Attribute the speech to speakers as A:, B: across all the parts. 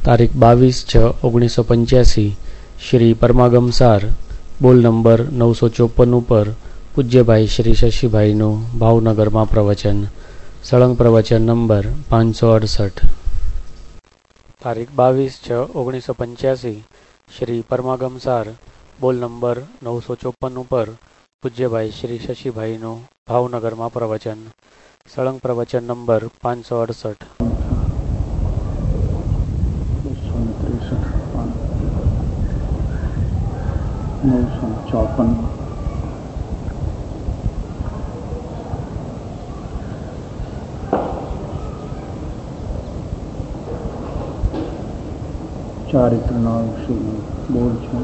A: તારીખ 22/6/1985 શ્રી પરમાગમસાર બોલ નંબર 954 ઉપર પૂજ્યભાઈ શ્રી શશીભાઈનું ભાવનગરમાં પ્રવચન. સળંગ પ્રવચન નંબર 568. તારીખ 22/6/1985 શ્રી પરમાગમસાર બોલ નંબર 954 ઉપર પૂજ્યભાઈ શ્રી શશીભાઈનું ભાવનગરમાં પ્રવચન. સળંગ પ્રવચન નંબર 568.
B: 954 ચારિત્રના વિશે બોલ છું.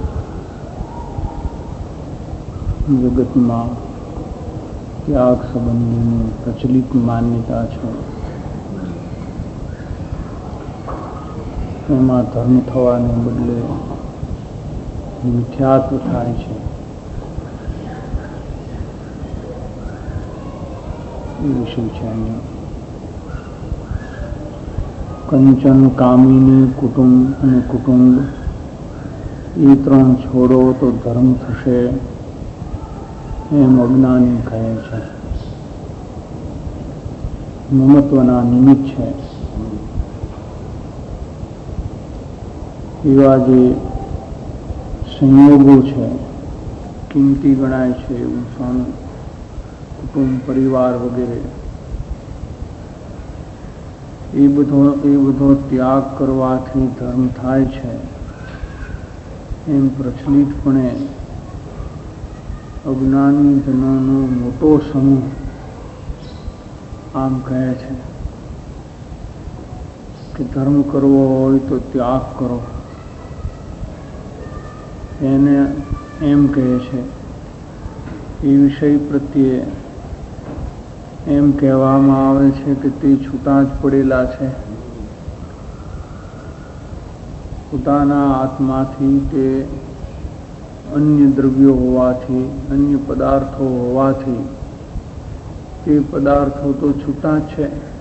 B: જગતમાં ત્યાગ સંબંધીની પ્રચલિત માન્યતા છે. એમાં ધર્મ થવાને બદલે મિથ્યાત્વ થાય છે. એ વિષય છે અહીંયા. કંચન, કામિની, કુટુંબ અને કુટુંબ એ ત્રણ છોડો તો ધર્મ થશે એમ અજ્ઞાની કહે છે. મમત્વના નિમિત્ત છે. એવા જે સંયોગો છે, કિંમતી ગણાય છે એવું સોનું, કુટુંબ, પરિવાર વગેરે, એ બધો ત્યાગ કરવાથી ધર્મ થાય છે એમ પ્રચલિતપણે અજ્ઞાની જનોનો મોટો સમૂહ આમ કહે છે કે ધર્મ કરવો હોય તો ત્યાગ કરો. એને એમ કહે છે. એ વિષય પ્રત્યે એમ કહેવામાં આવે છે કે તે છૂટા જ પડેલા છે. પોતાના આત્માથી તે અન્ય દ્રવ્યો હોવાથી, અન્ય પદાર્થો હોવાથી તે પદાર્થો તો છૂટા છે.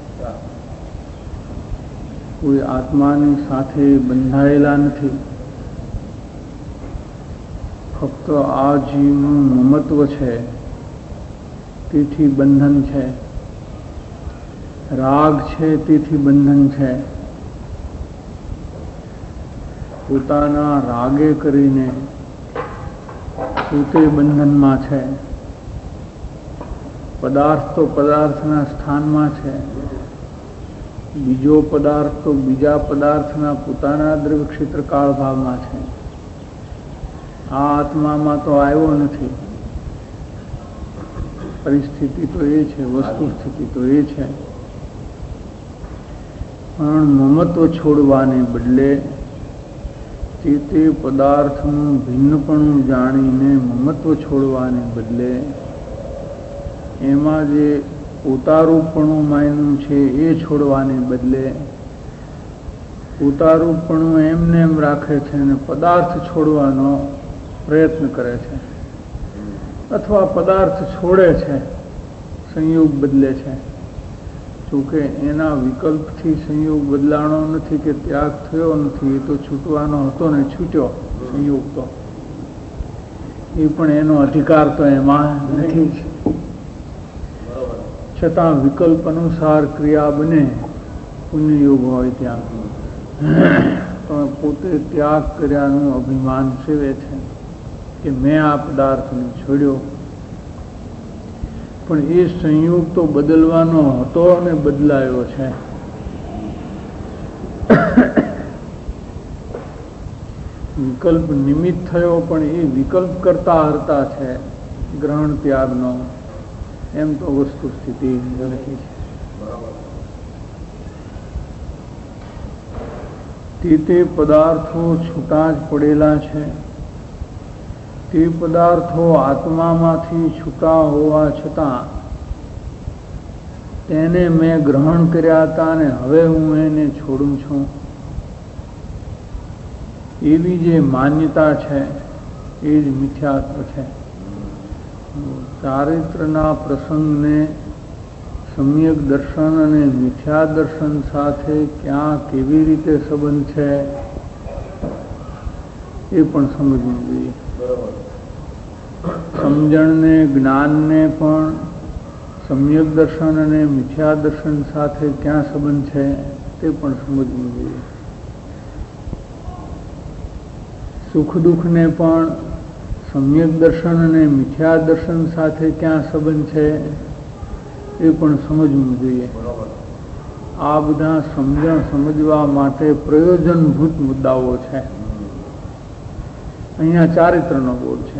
B: કોઈ આત્માની સાથે બંધાયેલા નથી. ફક્ત આ જીવનું મમત્વ છે તેથી બંધન છે. રાગ છે તેથી બંધન છે. પોતાના રાગે કરીને પોતે બંધનમાં છે. પદાર્થ તો પદાર્થના સ્થાનમાં છે. બીજો પદાર્થ તો બીજા પદાર્થના પોતાના દ્રવ્ય ક્ષેત્ર કાળ ભાવમાં છે. આ આત્મામાં તો આવ્યો નથી. પરિસ્થિતિ તો એ છે, વસ્તુ સ્થિતિ તો એ છે. પણ મમત્વ છોડવાને બદલે તે પદાર્થનું ભિન્નપણું જાણીને મમત્વ છોડવાને બદલે એમાં જે પોતારૂપપણું માન્યું છે એ છોડવાને બદલે પોતારૂપપણું એમને એમ રાખે છે અને પદાર્થ છોડવાનો પ્રયત્ન કરે છે, અથવા પદાર્થ છોડે છે, સંયોગ બદલે છે. જોકે એના વિકલ્પથી સંયોગ બદલાણો નથી કે ત્યાગ થયો નથી. એ તો છૂટવાનો હતો ને છૂટ્યો સંયોગ તો. એ પણ એનો અધિકાર તો એમાં નથી જ. છતાં વિકલ્પ અનુસાર ક્રિયા બને. પુણ્યયોગ હોય ત્યાં તો પોતે ત્યાગ કર્યાનું અભિમાન સેવે છે કે મેં આ પદાર્થને છોડ્યો. પણ એ સંયોગ તો બદલવાનો હતો અને બદલાયો છે. વિકલ્પ નિમિત્ત થયો પણ એ વિકલ્પ કરતા હરતા છે ગ્રહણ ત્યાગનો. એમ તો વસ્તુ સ્થિતિ નથી છે. તે પદાર્થો છૂટા જ પડેલા છે. તે પદાર્થો આત્મામાંથી છૂટા હોવા છતાં તેને મેં ગ્રહણ કર્યા હતા અને હવે હું એને છોડું છું એવી જે માન્યતા છે એ જ મિથ્યાત્વ છે. ચારિત્રના પ્રસંગને સમ્યક દર્શન અને મિથ્યા દર્શન સાથે ક્યાં કેવી રીતે સંબંધ છે એ પણ સમજવું જોઈએ. સમજણને જ્ઞાનને પણ સમ્યક દર્શન અને મિથ્યા દર્શન સાથે ક્યાં સંબંધ છે તે પણ સમજવું જોઈએ. સુખ દુઃખને પણ સમ્યક દર્શન અને મિથ્યા દર્શન સાથે ક્યાં સંબંધ છે એ પણ સમજવું જોઈએ. આ બધા સમજવા માટે પ્રયોજનભૂત મુદ્દાઓ છે. અહીંયા ચારિત્રનો બોધ છે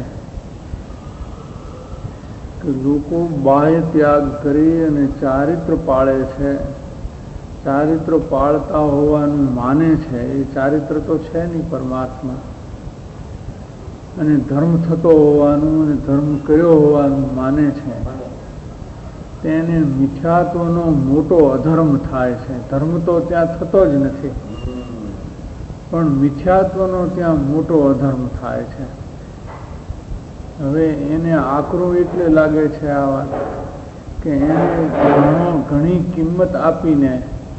B: કે લોકો બાહ્ય ત્યાગ કરી અને ચારિત્ર પાળે છે. ચારિત્ર પાળતા હોવાનું માને છે. એ ચારિત્ર તો છે નહીં પરમાત્મા. અને ધર્મ થતો હોવાનું અને ધર્મ કર્યો હોવાનું માને છે. તેને મિથ્યાત્વનો મોટો અધર્મ થાય છે. ધર્મ તો ત્યાં થતો જ નથી, પણ મિથ્યાત્વનો ત્યાં મોટો અધર્મ થાય છે. હવે એને આકરું એટલે લાગે છે આ વાત કે એને ઘણી કિંમત આપીને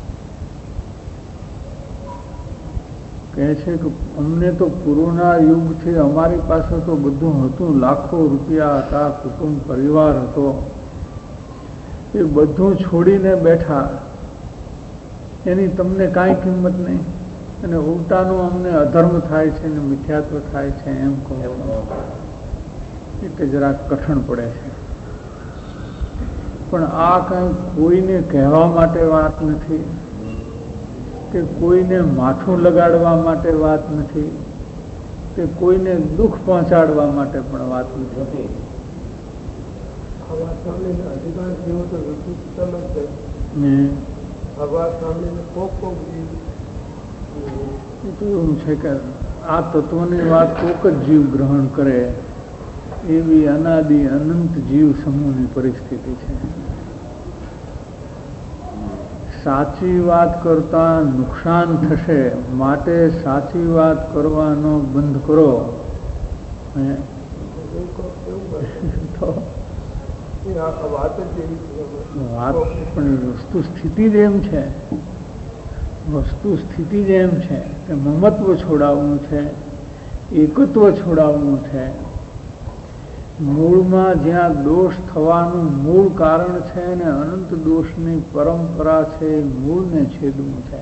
B: કહે છે કે અમને તો પૂર્વના યુગથી અમારી પાસે તો બધું હતું, લાખો રૂપિયા હતા, કુટુંબ પરિવાર હતો, એ બધું છોડીને બેઠા, એની તમને કાંઈ કિંમત નહીં, અને ઉલટાનું અમને અધર્મ થાય છે ને મિથ્યાત્વ થાય છે એમ કહો એટલે જરાક કઠણ પડે છે. પણ આ કંઈ કોઈને કહેવા માટે વાત નથી કે કોઈને માથું લગાડવા માટે વાત નથી કે કોઈને દુઃખ પહોંચાડવા માટે પણ વાત નથી. એવું છે કે આ તત્વની વાત કોક જ જીવ ગ્રહણ કરે એવી અનાદિ અનંત જીવ સમૂહની પરિસ્થિતિ છે. સાચી વાત કરતા નુકસાન થશે માટે સાચી વાત કરવાનો બંધ કરો. વાત પણ વસ્તુ સ્થિતિ જ એમ છે, વસ્તુ સ્થિતિ જ એમ છે કે મમત્વ છોડાવવું છે, એકત્વ છોડાવવું છે. મૂળમાં જ્યાં દોષ થવાનું મૂળ કારણ છે ને અનંત દોષની પરંપરા છે, મૂળને છેદવું છે.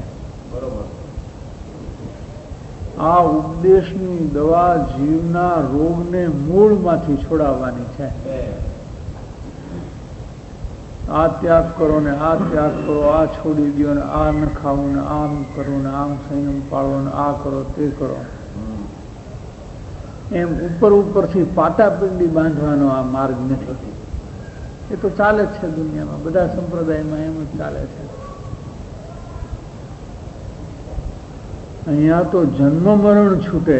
B: આ ઉપદેશની દવા જીવના રોગને મૂળમાંથી છોડાવવાની છે. આ ત્યાગ કરો ને આ ત્યાગ કરો, આ છોડી દો ને આ ન ખાવું ને આમ કરો ને આમ સંયમ પાળવો ને આ કરો તે કરો, એમ ઉપરથી પાટાપિંડી બાંધવાનો આ માર્ગ નથી. એ તો ચાલે જ છે દુનિયામાં, બધા સંપ્રદાયમાં એમ જ ચાલે છે. અહીંયા તો જન્મ મરણ છૂટે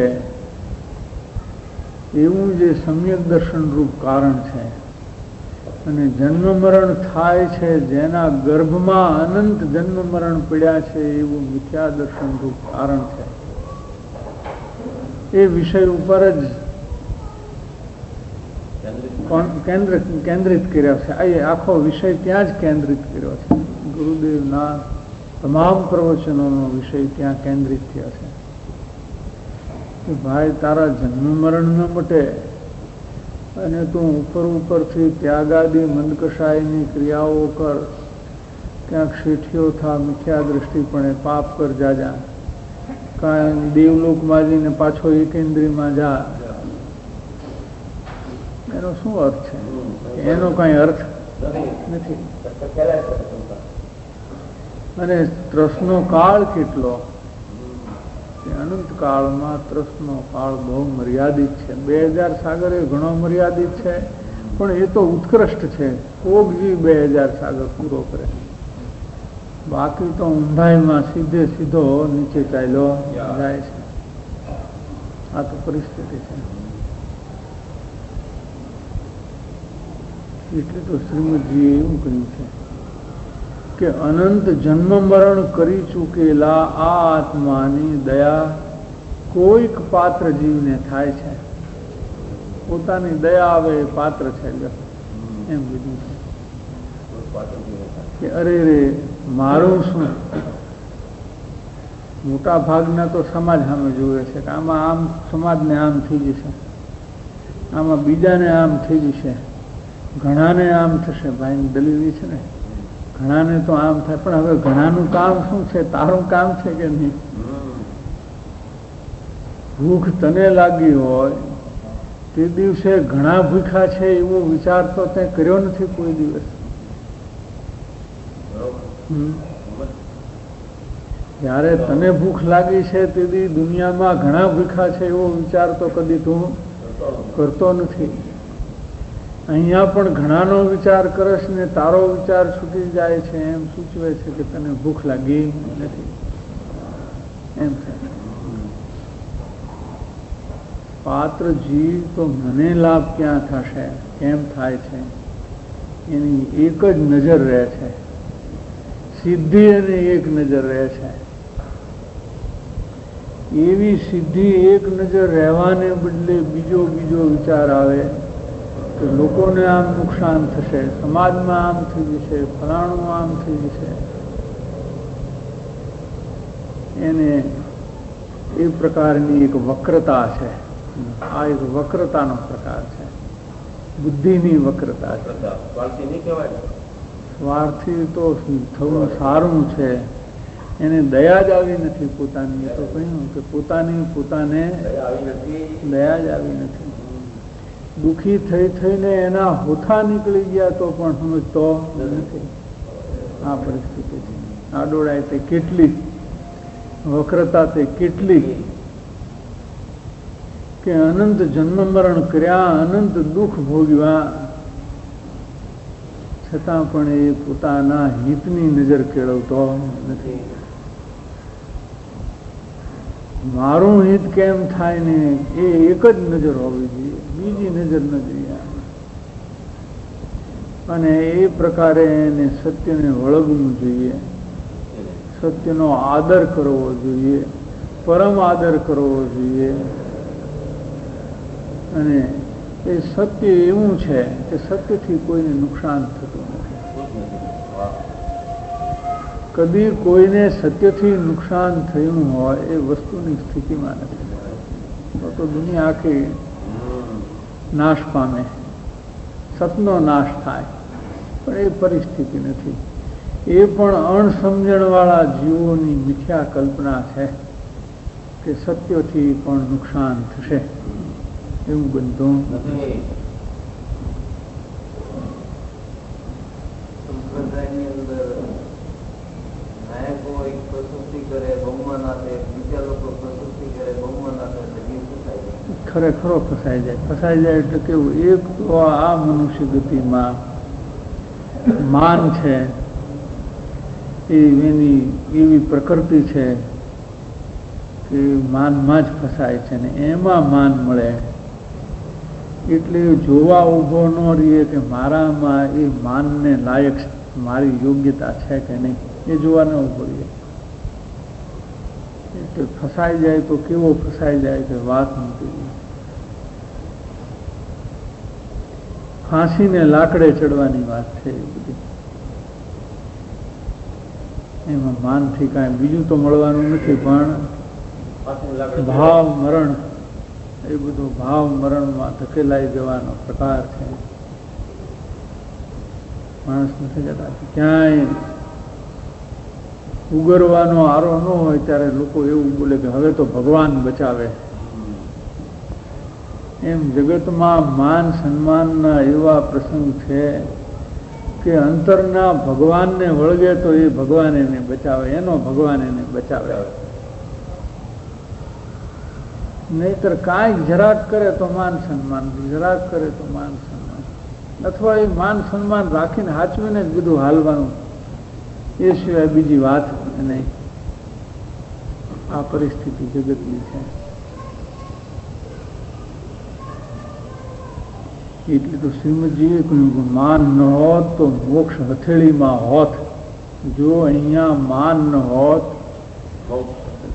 B: એવું જે સમ્યક દર્શન રૂપ કારણ છે. અને જન્મ મરણ થાય છે જેના ગર્ભમાં અનંત જન્મ મરણ પડ્યા છે એવું મિથ્યા દર્શન રૂપ કારણ છે. એ વિષય ઉપર જ કેન્દ્રિત કર્યા છે. આ આખો વિષય ત્યાં જ કેન્દ્રિત કર્યો છે. ગુરુદેવના તમામ પ્રવચનોનો વિષય ત્યાં કેન્દ્રિત થયા છે કે ભાઈ તારા જન્મ મરણ ન મટે અને તું ઉપરથી ત્યાગાદી મંદકશાયની ક્રિયાઓ કર, ક્યાંક શેઠિયો થા, મિથ્યા દ્રષ્ટિપણે પાપ કર જાજા, કાંઈ દેવલોકમાં જઈને પાછો એકેન્દ્રીમાં જા, એનો શું અર્થ છે? એનો કાંઈ અર્થ નથી. અને ત્રસનો કાળ કેટલો, અનંત કાળમાં ત્રસનો કાળ બહુ મર્યાદિત છે. 2000 સાગર એ ઘણો મર્યાદિત છે, પણ એ તો ઉત્કૃષ્ટ છે. કોક જીવ 2000 સાગર પૂરો કરે, બાકી તો ઊંધાઈમાં સીધો નીચે ચાલ્યો જાય છે. આ તો પરિસ્થિતિ છે. એટલે તો શ્રીમદજીએ એવું કહ્યું છે કે અનંત જન્મ મરણ કરી ચૂકેલા આ આત્માની દયા કોઈક પાત્ર જીવને થાય છે. પોતાની દયા આવે એ પાત્ર છે એમ કીધું છે. કે અરે રે મારું શું. મોટા ભાગના તો સમાજ સામે જુએ છે કે આમાં આમ સમાજને આમ થઈ જશે, આમાં બીજાને આમ થઈ જશે, ઘણાને આમ થશે. ભાઈની દલીલ છે ને, ઘણાને તો આમ થાય, પણ હવે ઘણાનું કામ શું છે? તારું કામ છે કે નહીં? ભૂખ તને લાગી હોય તે દિવસે ઘણા ભૂખ્યા છે એવો વિચાર તો તે કર્યો નથી કોઈ દિવસ. જ્યારે તને ભૂખ લાગી છે તેથી દુનિયામાં ઘણા ભૂખ્યા છે એવો વિચાર તો કદી તું કરતો નથી. અહીંયા પણ ઘણાનો વિચાર કરશ ને તારો વિચાર છૂટી જાય છે એમ સૂચવે છે કે તને ભૂખ લાગી નથી એમ છે. પાત્ર જીવ તો મને લાભ ક્યાં થશે, કેમ થાય છે એની એક જ નજર રહે છે, સિદ્ધિ અને એક નજર રહે છે. એવી સિદ્ધિ એક નજર રહેવાને બદલે બીજો વિચાર આવે કે લોકોને આમ નુકસાન થશે, સમાજમાં આમ થઈ જશે, ફલાણું આમ થઈ જશે. એને એ પ્રકારની એક વક્રતા છે. આ એક વક્રતાનો પ્રકાર છે, બુદ્ધિની વક્રતા છે. સ્વાર્થી તો થવું સારું છે, એને દયા જ આવી નથી પોતાની. તો કહ્યું કે પોતાને દયા જ આવી નથી. દુઃખી થઈને એના હોઠા નીકળી ગયા તો પણ સમજતો નથી. આ પરિસ્થિતિ છે. આડોળાય તે કેટલી, વક્રતા તે કેટલી કે અનંત જન્મ મરણ કર્યા, અનંત દુઃખ ભોગવ્યા, છતાં પણ એ પોતાના હિતની નજર કેળવતો નથી. મારું હિત કેમ થાય ને એ એક જ નજર હોવી જોઈએ, બીજી નજર ન જોઈએ. અને એ પ્રકારે એને સત્યને વળગવું જોઈએ, સત્યનો આદર કરવો જોઈએ, પરમ આદર કરવો જોઈએ. અને એ સત્ય એવું છે કે સત્યથી કોઈને નુકસાન થતું નથી. કદી કોઈને સત્યથી નુકસાન થયું હોય એ વસ્તુની સ્થિતિમાં નથી. તો દુનિયા આખી નાશ પામે, સતનો નાશ થાય, પણ એ પરિસ્થિતિ નથી. એ પણ અણસમજણવાળા જીવોની મિથ્યા કલ્પના છે કે સત્યથી પણ નુકસાન થશે, એવું બનતું નથી. ખરેખરો ફસાઈ જાય એટલે કેવું, એક તો આ મનુષ્ય ગતિમાં માન છે, એની એવી પ્રકૃતિ છે કે માનમાં જ ફસાય છે ને એમાં માન મળે એટલે જોવા ઊભો ન રહીએ કે મારામાં એ માનને લાયક મારી યોગ્યતા છે કે નહીં, એ જોવા ન ઊભો રહીએ. એટલે ફસાઈ જાય તો કેવો ફસાઈ જાય કે વાત મૂકી. ફાંસીને લાકડે ચડવાની વાત છે એ બધી. એમાં માનથી કાંઈ બીજું તો મળવાનું નથી, પણ ભાવ મરણ, એ બધું ભાવ મરણમાં ધકેલાઈ જવાનો પ્રકાર છે. માણસ નથી જતા ક્યાંય ઉગરવાનો આરો ન હોય ત્યારે લોકો એવું બોલે કે હવે તો ભગવાન બચાવે. એમ જગતમાં માન સન્માનના એવા પ્રસંગ છે કે અંતરના ભગવાનને વળગે તો એ ભગવાન એને બચાવે, એનો ભગવાન એને બચાવે. નહીતર કાંઈક જરાક કરે તો માન સન્માન, જરાક કરે તો માન સન્માન, અથવા એ માન સન્માન રાખીને હાચવીને જ બધું હાલવાનું, એ સિવાય બીજી વાત નહીં. આ પરિસ્થિતિ જગતની છે. એટલે તો શ્રીમદજીએ કહ્યું કે માન ન હોત તો મોક્ષ હથેળીમાં હોત. જો અહીંયા માન ન હોત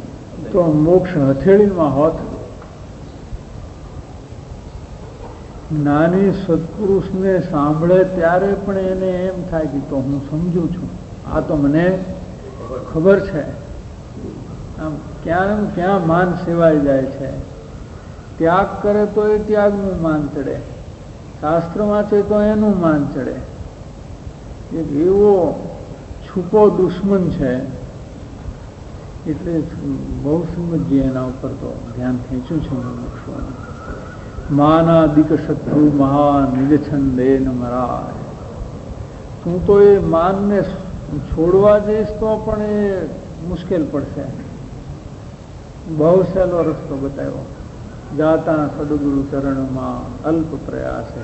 B: તો મોક્ષ હથેળીમાં હોત. જ્ઞાની સત્પુરુષને સાંભળે ત્યારે પણ એને એમ થાય કે તો હું સમજું છું, આ તો મને ખબર છે. આમ ક્યાં ક્યાં માન સેવાઈ જાય છે. ત્યાગ કરે તો એ ત્યાગનું માન ચડે, શાસ્ત્ર વાંચે તો એનું માન ચડે. એક એવો છુપો દુશ્મન છે, એટલે બહુ સમજીએ એના ઉપર તો ધ્યાન ખેંચ્યું છે મુમુક્ષુઓને. માનાદિક શત્રુ મહાન નિજ છંદેન મરાય. તું તો એ માનને છોડવા જઈશ તો પણ એ મુશ્કેલ પડશે. બહુ સહેલો રસ્તો બતાવ્યો. જાતા સદગુરુ ચરણમાં અલ્પ પ્રયાસ છે.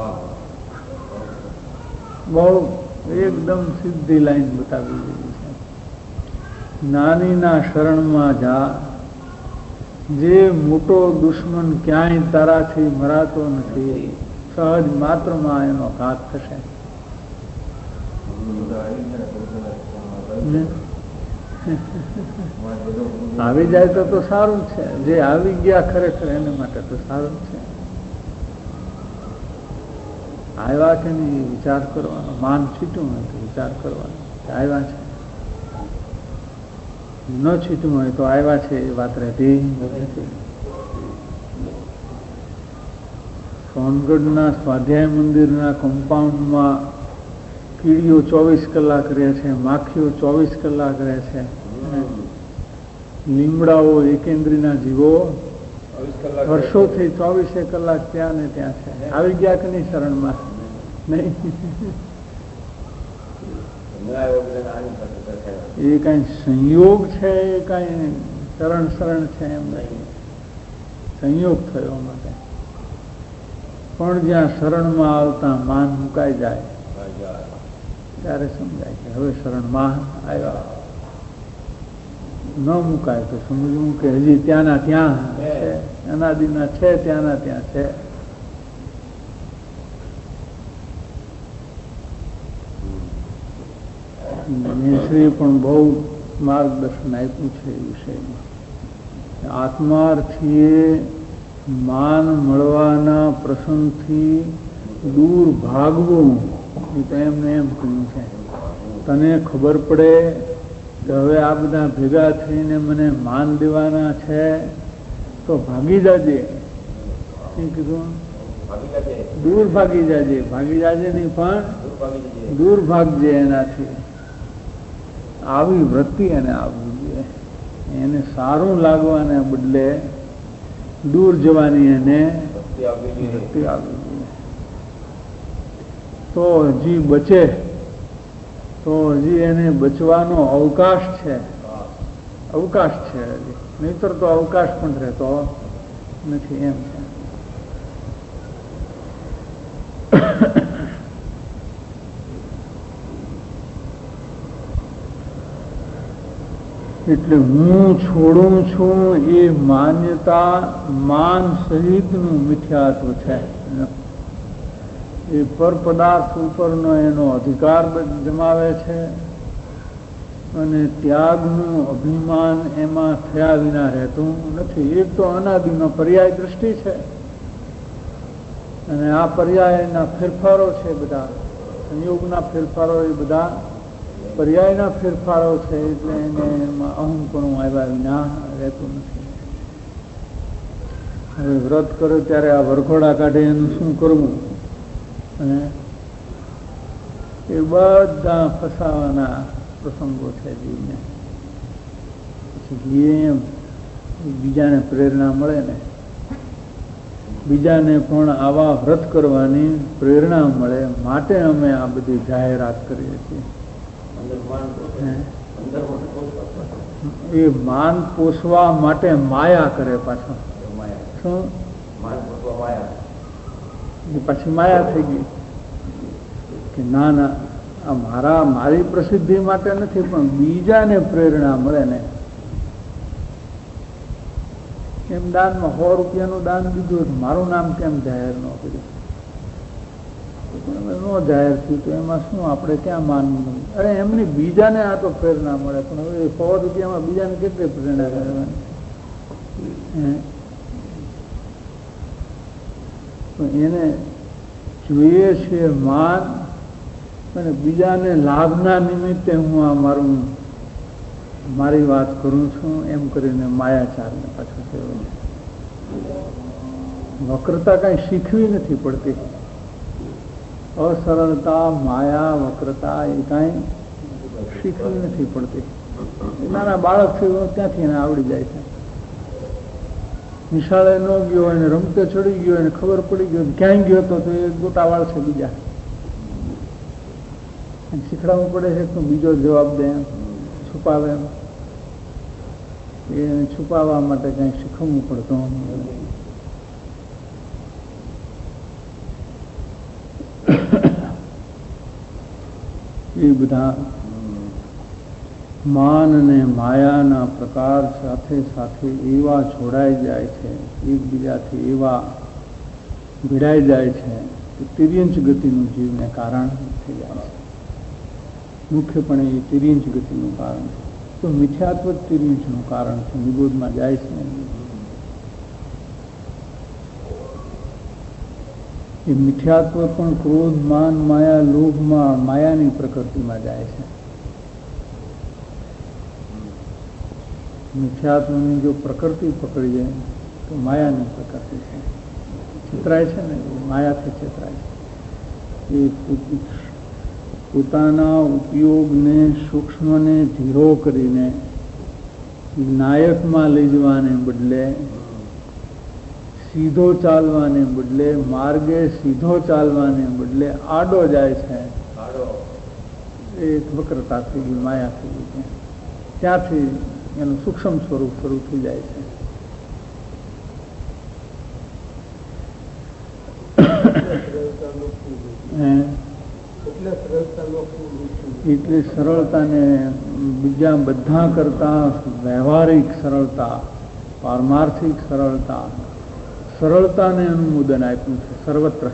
B: બહુ એકદમ સીધી લાઈન બતાવી દીધી છે. નાનીના શરણમાં જા, જે મોટો દુશ્મન ક્યાંય તારાથી મરાતો નથી, સહજ માત્રમાં એનો ઘાત થશે. આવી જાય તો સારું છે. જે આવી ગયા ખરેખર એને માટે તો સારું છે. આવ્યા કે નહીં વિચાર કરવાનો. માન છૂટ્યું હોય તો વિચાર કરવાનો આવ્યા છે, ન છૂટ્યું હોય તો આવ્યા છે એ વાત રહેતી નથી. સોનગઢના સ્વાધ્યાય મંદિરના કમ્પાઉન્ડમાં કીડીઓ 24 કલાક રહે છે, માખીઓ 24 કલાક રહે છે, લીમડાઓ એકેન્દ્રીના જીવો વર્ષોથી 24 કલાક ત્યાં ને ત્યાં છે. આવી ગયા કે નહીં શરણમાં? નહીં. એ કઈ સંયોગ છે, એ કઈ શરણ છે એમ નહીં. સંયોગ થયો માટે. પણ જ્યાં શરણમાં આવતા માન મુકાઈ જાય ત્યારે સમજાય કે હવે શરણમાં આવ્યા. ન મુકાય તો સમજવું કે હજી ત્યાંના ત્યાં છે, અનાદિના છે, ત્યાંના ત્યાં છે. શ્રી પણ બહુ માર્ગદર્શન આપ્યું છે એ વિષયમાં. આત્માર્થીએ માન મળવાના પ્રસંગથી દૂર ભાગવું, એ તો એમને એમ કહ્યું છે. તને ખબર પડે કે હવે આ બધા ભેગા થઈને મને માન દેવાના છે તો ભાગી જાજે. શું કીધું? દૂર ભાગી જાજે. ભાગી જાજે નહીં પણ દૂર ભાગજે એનાથી. આવી વૃત્તિ એને આવવી જોઈએ. એને સારું લાગવાને બદલે દૂર જવાની એને વૃત્તિ આવવી જોઈએ. તો હજી બચે, તો હજી એને બચવાનો અવકાશ છે. અવકાશ છે હજી, નહીતર તો અવકાશ પણ રહેતો નથી એમ છે. એટલે હું છોડું છું એ માન્યતા માન સહિતનું મિથ્યાત્વ છે. એ પર પદાર્થ ઉપરનો એનો અધિકાર જમાવે છે અને ત્યાગનું અભિમાન એમાં થયા વિના રહેતું નથી. એક તો અનાદિનો પર્યાય દ્રષ્ટિ છે અને આ પર્યાયના ફેરફારો છે, બધા સંયોગના ફેરફારો, એ બધા પર્યાયના ફેરફારો છે. એટલે એને એમાં અહંપણું આવ્યા વિના રહેતું નથી. હવે વ્રત કરે ત્યારે આ વરઘોડા કાઢે એનું શું કરવું? અને એ બધા ફસાવાના પ્રસંગો છે જીવને. પછી એમ બીજાને પ્રેરણા મળે ને, બીજાને પણ આવા વ્રત કરવાની પ્રેરણા મળે માટે અમે આ બધી જાહેરાત કરીએ છીએ. એ માન પોષવા માટે માયા કરે પાછો. શું? પછી માયા થઈ ગઈ કે ના ના આ મારી પ્રસિદ્ધિ માટે નથી, પણ બીજાને પ્રેરણા મળે ને. એમ દાનમાં 100 રૂપિયાનું દાન દીધું, મારું નામ કેમ જાહેર ન કર્યું? ન જાહેર થયું તો એમાં શું આપણે ક્યાં માનવું? અરે એમની બીજાને આ તો પ્રેરણા મળે, પણ હવે 100 રૂપિયામાં બીજાને કેટલી પ્રેરણા કરવાની? તો એને જોઈએ છે માન, અને બીજાને લાભના નિમિત્તે હું આ મારી વાત કરું છું એમ કરીને માયાચારને પાછું કહેવું છે. વક્રતા કાંઈ શીખવી નથી પડતી. અસરળતા, માયા, વક્રતા એ કાંઈ શીખવી નથી પડતી. નાના બાળક છે ત્યાંથી એને આવડી જાય છે. નિશાળે ન ગયો એને રમતે ચડી ગયો એને ખબર પડી ગયો ક્યાંય ગયો તો એ ગોટાવાળ છે બીજા શીખડાવવું પડે છે તો બીજો જવાબ દે એમ છુપાવે એમ. એને છુપાવવા માટે કંઈ શીખવવું પડતું. એ બધા માન અને માયાના પ્રકાર સાથે સાથે એવા જોડાઈ જાય છે, એકબીજાથી એવા ભીડાઈ જાય છે કે તિર્યંચ ગતિનું જીવને કારણ થઈ જાય છે. મુખ્યપણે એ તિર્યંચ ગતિનું કારણ છે. તો મિથ્યાત્વ તિર્યંચનું કારણ છે, નિગોદમાં જાય છે. એ મિથ્યાત્વ પણ ક્રોધ, માન, માયા, લોભમાં માયાની પ્રકૃતિમાં જાય છે. મિથ્યાત્વની જો પ્રકૃતિ પકડી જાય તો માયાની પ્રકૃતિ છે. છેતરાય છે ને, માયાથી છેતરાય છે. એ પોતાના ઉપયોગને સૂક્ષ્મને ધીરો કરીને નાયકમાં લઈ જવાને બદલે, સીધો ચાલવાને બદલે, માર્ગે સીધો ચાલવાને બદલે આડો જાય છે. એ વક્રતા થઈ ગઈ, માયા થઈ ગઈ. ત્યાંથી એનું સૂક્ષ્મ સ્વરૂપ શરૂ થઈ જાય છે. એટલે સરળતાને બીજા બધા કરતા વ્યવહારિક સરળતા, પારમાર્થિક સરળતા, સરળતાને અનુમોદન આપ્યું છે સર્વત્ર.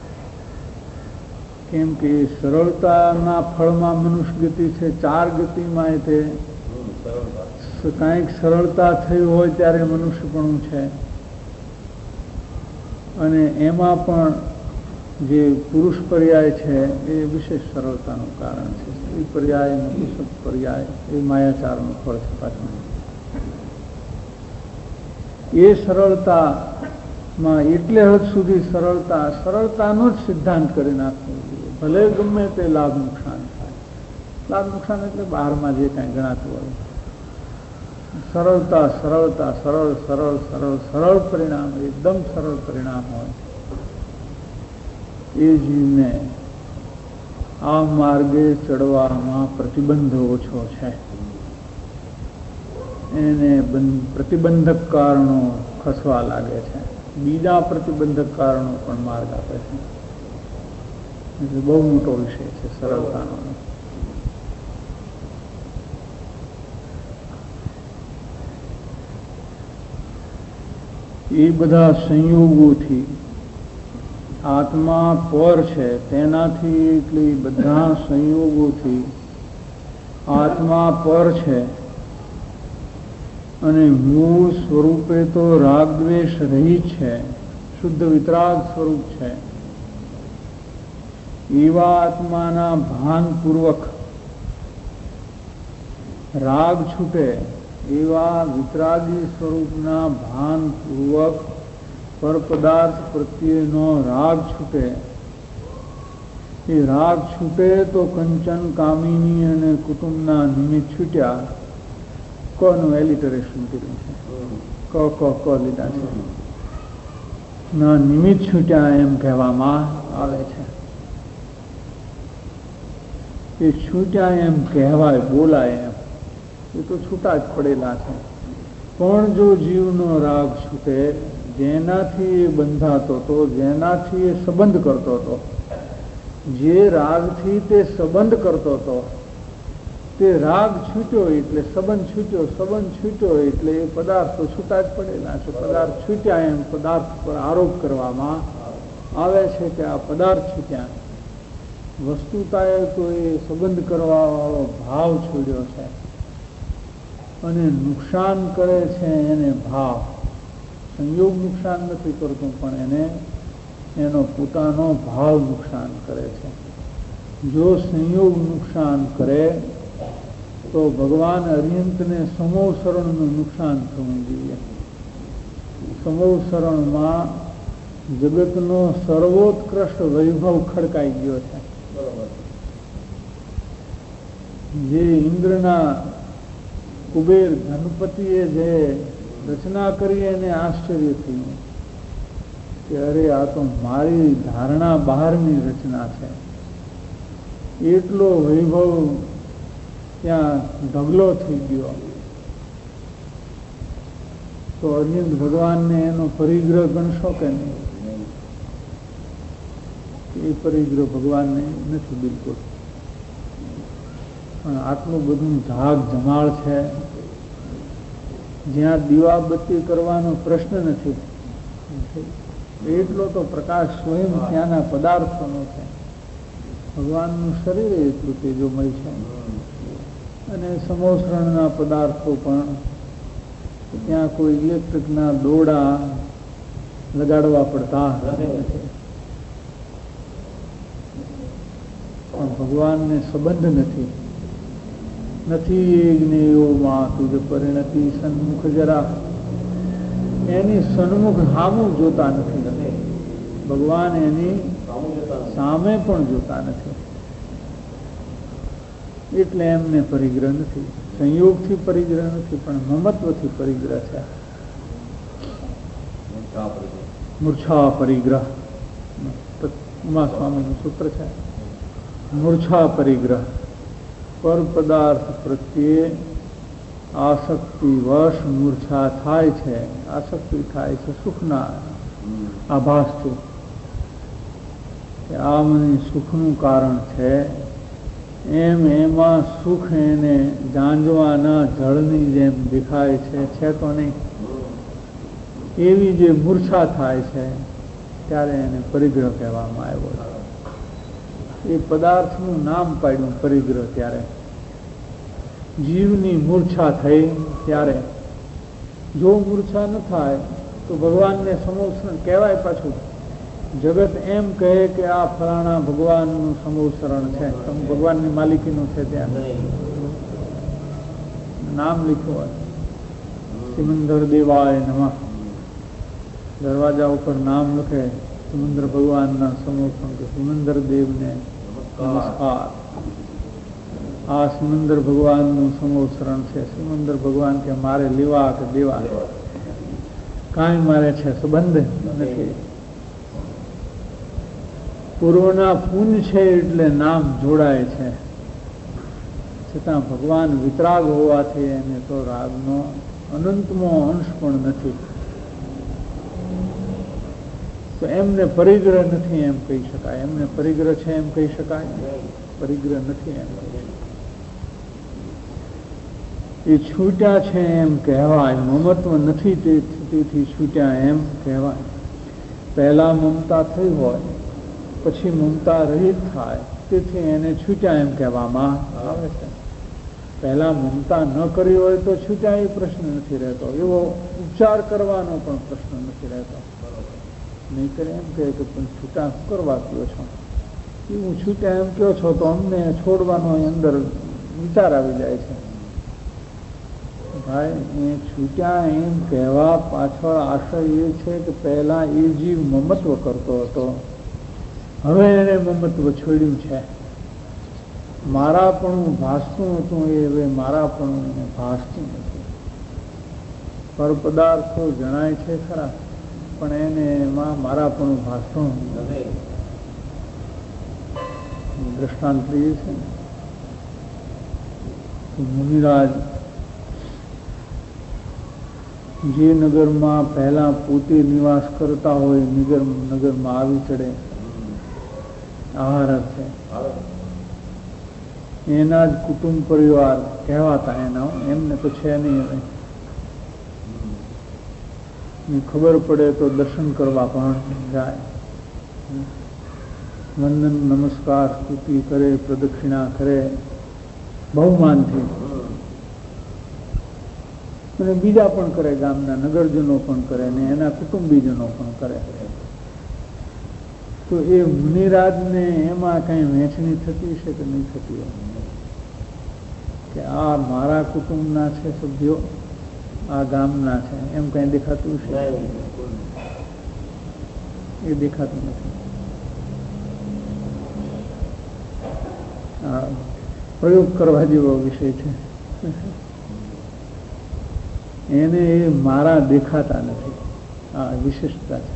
B: કેમ કે સરળતાના ફળમાં મનુષ્ય ગતિ છે. 4 ગતિમાં તે કાંઈક સરળતા થઈ હોય ત્યારે મનુષ્યપણું છે. અને એમાં પણ જે પુરુષ પર્યાય છે એ વિશેષ સરળતાનું કારણ છે. સ્ત્રી પર્યાય, નપુંસક પર્યાય એ માયાચારનું ફળ છે. પાછું એ સરળતામાં એટલે હદ સુધી સરળતાનો જ સિદ્ધાંત કરી નાખવો જોઈએ. ભલે ગમે તે લાભ નુકસાન થાય. લાભ નુકસાન એટલે બહારમાં જે કાંઈ ગણાતું હોય, સરળતા, સરળતા, સરળ સરળ સરળ સરળ પરિણામ, એકદમ સરળ પરિણામ હોય. એ જીવને આ માર્ગે ચડવામાં પ્રતિબંધ ઓછો છે. એને પ્રતિબંધક કારણો ખસવા લાગે છે. બીજા પ્રતિબંધક કારણો પણ માર્ગ આપે છે. એટલે બહુ મોટો વિષય છે સરળતાનો. એ બધા સંયોગોથી આત્મા પર છે. તેનાથી એટલે બધા સંયોગોથી આત્મા પર છે. અને મૂળ સ્વરૂપે તો રાગ દ્વેષ રહિત છે, શુદ્ધ વિતરાગ સ્વરૂપ છે. એવા આત્માના ભાનપૂર્વક રાગ છૂટે, એવા વિતરાગી સ્વરૂપના ભાનપૂર્વક પર પદાર્થ પ્રત્યેનો રાગ છૂટે. એ રાગ છૂટે તો કંચન, કામિની અને કુટુંબના નિમિત્ત છૂટ્યા. કનું એલિટરેશન કર્યું છે. ક લીધા છે. ના નિમિત્ત છૂટ્યા એમ કહેવામાં આવે છે. એ છૂટ્યા એમ કહેવાય, બોલાય એમ. એ તો છૂટા જ પડેલા છે. પણ જો જીવનો રાગ છૂટે, જેનાથી એ બંધાતો હતો, જેનાથી એ સંબંધ કરતો હતો, જે રાગથી તે સંબંધ કરતો હતો, તે રાગ છૂટ્યો એટલે સંબંધ છૂટ્યો, સંબંધ છૂટ્યો એટલે એ પદાર્થો છૂટા જ પડેલા છે. પદાર્થ છૂટ્યા એમ પદાર્થ પર આરોપ કરવામાં આવે છે કે આ પદાર્થ છૂટ્યા. વસ્તુતાએ તો એ સંબંધ કરવા વાળો ભાવ છોડ્યો છે. અને નુકસાન કરે છે એને ભાવ. સંયોગ નુકસાન નથી કરતું, પણ એને એનો પોતાનો ભાવ નુકસાન કરે છે. જો સંયોગ નુકસાન કરે તો ભગવાન અર્યંતને સમોસરણનું નુકસાન થવું જોઈએ. સમોસરણમાં જગતનો સર્વોત્કૃષ્ટ વૈભવ ખડકાઈ ગયો છે. જે ઇન્દ્રના કુબેર ગણપતિએ જે રચના કરી એને આશ્ચર્ય થયું કે અરે આ તો મારી ધારણા બહારની રચના છે. એટલો વૈભવ ત્યાં ઢગલો થઈ ગયો. તો અરવિંદ ભગવાનને એનો પરિગ્રહ ગણશો કે નહીં? એ પરિગ્રહ ભગવાનને નથી બિલકુલ. પણ આટલું બધું ધાક જમાળ છે, જ્યાં દીવાબત્તી કરવાનો પ્રશ્ન નથી, એટલો તો પ્રકાશ સ્વયં ત્યાંના પદાર્થોનો છે. ભગવાનનું શરીર એટલું તેજોમય છે, અને સમોસરણના પદાર્થો પણ ત્યાં કોઈ ઇલેક્ટ્રિકના દોરડા લગાડવા પડતા નથી. પણ ભગવાનને સંબંધ નથી જ્ઞેયોમાં તુજ પરિણતિ સન્મુખ જરા. એની સન્મુખ સામું જોતા નથી ભગવાન, એની સામે પણ જોતા નથી. એટલે એમને પરિગ્રહ નથી. સંયોગથી પરિગ્રહ નથી, પણ મમત્વથી પરિગ્રહ છે. મૂર્છા પરિગ્રહ ઉમા સ્વામીનું સૂત્ર છે. મૂર્છા પરિગ્રહ પર પદાર્થ પ્રત્યે આસક્તિવશ મૂર્છા થાય છે. આસક્તિ થાય છે સુખના આભાસથી, કે આ મને સુખનું કારણ છે. એમાં સુખ એને જાંજવાના જળની જેમ દેખાય છે તો નહીં. એવી જે મૂર્છા થાય છે ત્યારે એને પરિગ્રહ કહેવામાં આવ્યો. એ પદાર્થનું નામ પાડ્યું પરિગ્રહ. ત્યારે જીવની મૂર્છા થઈ ત્યારે, જો મૂર્છા ન થાય તો ભગવાનને સમોસરણ કહેવાય. પાછું જગત એમ કહે કે આ ફલાણા ભગવાનનું સમોસરણ છે, ભગવાનની માલિકીનું છે. ત્યાં નામ લખ્યું હોય, સિમંદર દેવાય નમઃ. દરવાજા ઉપર નામ લખે સિમંદર ભગવાનના સમોસરણ, કે સિમંદર દેવને નમસ્કાર. આ સિમંદર ભગવાનનું સમોસરણ છે. સિમંદર ભગવાન કે મારે લેવા કે દેવા કાંઈ મારે છે સંબંધ નથી. પૂર્વના પુણ્ય છે એટલે નામ જોડાય છે, છતાં ભગવાન વિતરાગ હોવાથી એને તો રાગનો અનંતમો અંશ પણ નથી. તો એમને પરિગ્રહ નથી એમ કહી શકાય. એમને પરિગ્રહ છે એમ કહી શકાય? પરિગ્રહ નથી એમ. એ છૂટ્યા છે એમ કહેવાય. મમત્વ નથી તેથી છૂટ્યા એમ કહેવાય. પહેલા મમતા થઈ હોય, પછી મમતા રહિત થાય, તેથી એને છૂટ્યા એમ કહેવામાં આવે છે. પહેલા મમતા ન કરી હોય તો છૂટ્યા એ પ્રશ્ન નથી રહેતો. એવો ઉપચાર કરવાનો પણ પ્રશ્ન નથી રહેતો. નહીંતર એમ કહે કે પણ છૂટા શું કરવા કહો છો? હું છૂટ્યા એમ કહો છો તો અમને છોડવાનો અંદર વિચાર આવી જાય છે. ભાઈ, એ છૂટ્યા એમ કહેવા પાછળ આશય એ છે કે પહેલા એ જીવ મમત્વ કરતો હતો, હવે એને મમત્વ છોડ્યું છે. મારાપણું ભાસતું હતું એ હવે મારાપણું એને ભાસતું નથી. પર પદાર્થો જણાય છે ખરા, પણ એને એમાં મારાપણું ભાસતું નથી. દ્રષ્ટાંત લઈએ છે ને, મુનિરાજ જે નગરમાં પહેલા પોતે નિવાસ કરતા હોય, નગરમાં આવી ચડે, આહાર છે, એના જ કુટુંબ પરિવાર કહેવાતા એના. એમને તો છે નહીં. હવે ખબર પડે તો દર્શન કરવા પણ જાય. વંદન નમસ્કાર સ્તુતિ કરે, પ્રદક્ષિણા કરે બહુમાનથી, અને બીજા પણ કરે, ગામના નગરજનો પણ કરે, ને એના કુટુંબીજનો પણ કરે. તો એ મુનિરાજને એમાં કઈ વહેંચણી થતી છે કે નહીં થતી હોય કે આ મારા કુટુંબના છે સભ્યો, આ ગામના છે, એમ કઈ દેખાતું છે? એ દેખાતું નથી. પ્રયોગ કરવા જેવો વિષય છે. એને એ મારા દેખાતા નથી. આ વિશેષતા છે.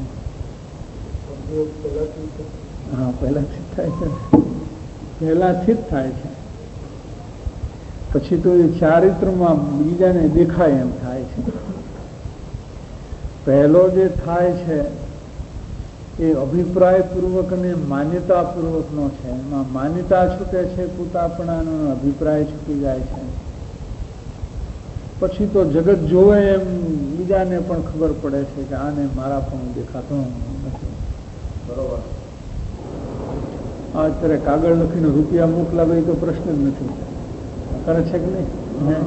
B: હા, પહેલાથી જ થાય છે. પહેલાથી જ થાય છે. પછી તો એ ચારિત્રમાં બીજાને દેખાય એમ થાય છે. પહેલો જે થાય છે એ અભિપ્રાયપૂર્વક અને માન્યતાપૂર્વકનો છે. એમાં માન્યતા છૂટે છે, પૂતાપણાનો અભિપ્રાય છૂટી જાય છે. પછી તો જગત જોવે એમ બીજાને પણ ખબર પડે છે કે આને મારા પણ દેખાતો નથી. બરોબર. અત્યારે કાગળ લખીને રૂપિયા મોકલાવે તો પ્રશ્ન જ નથી. કરે છે કે નહીં?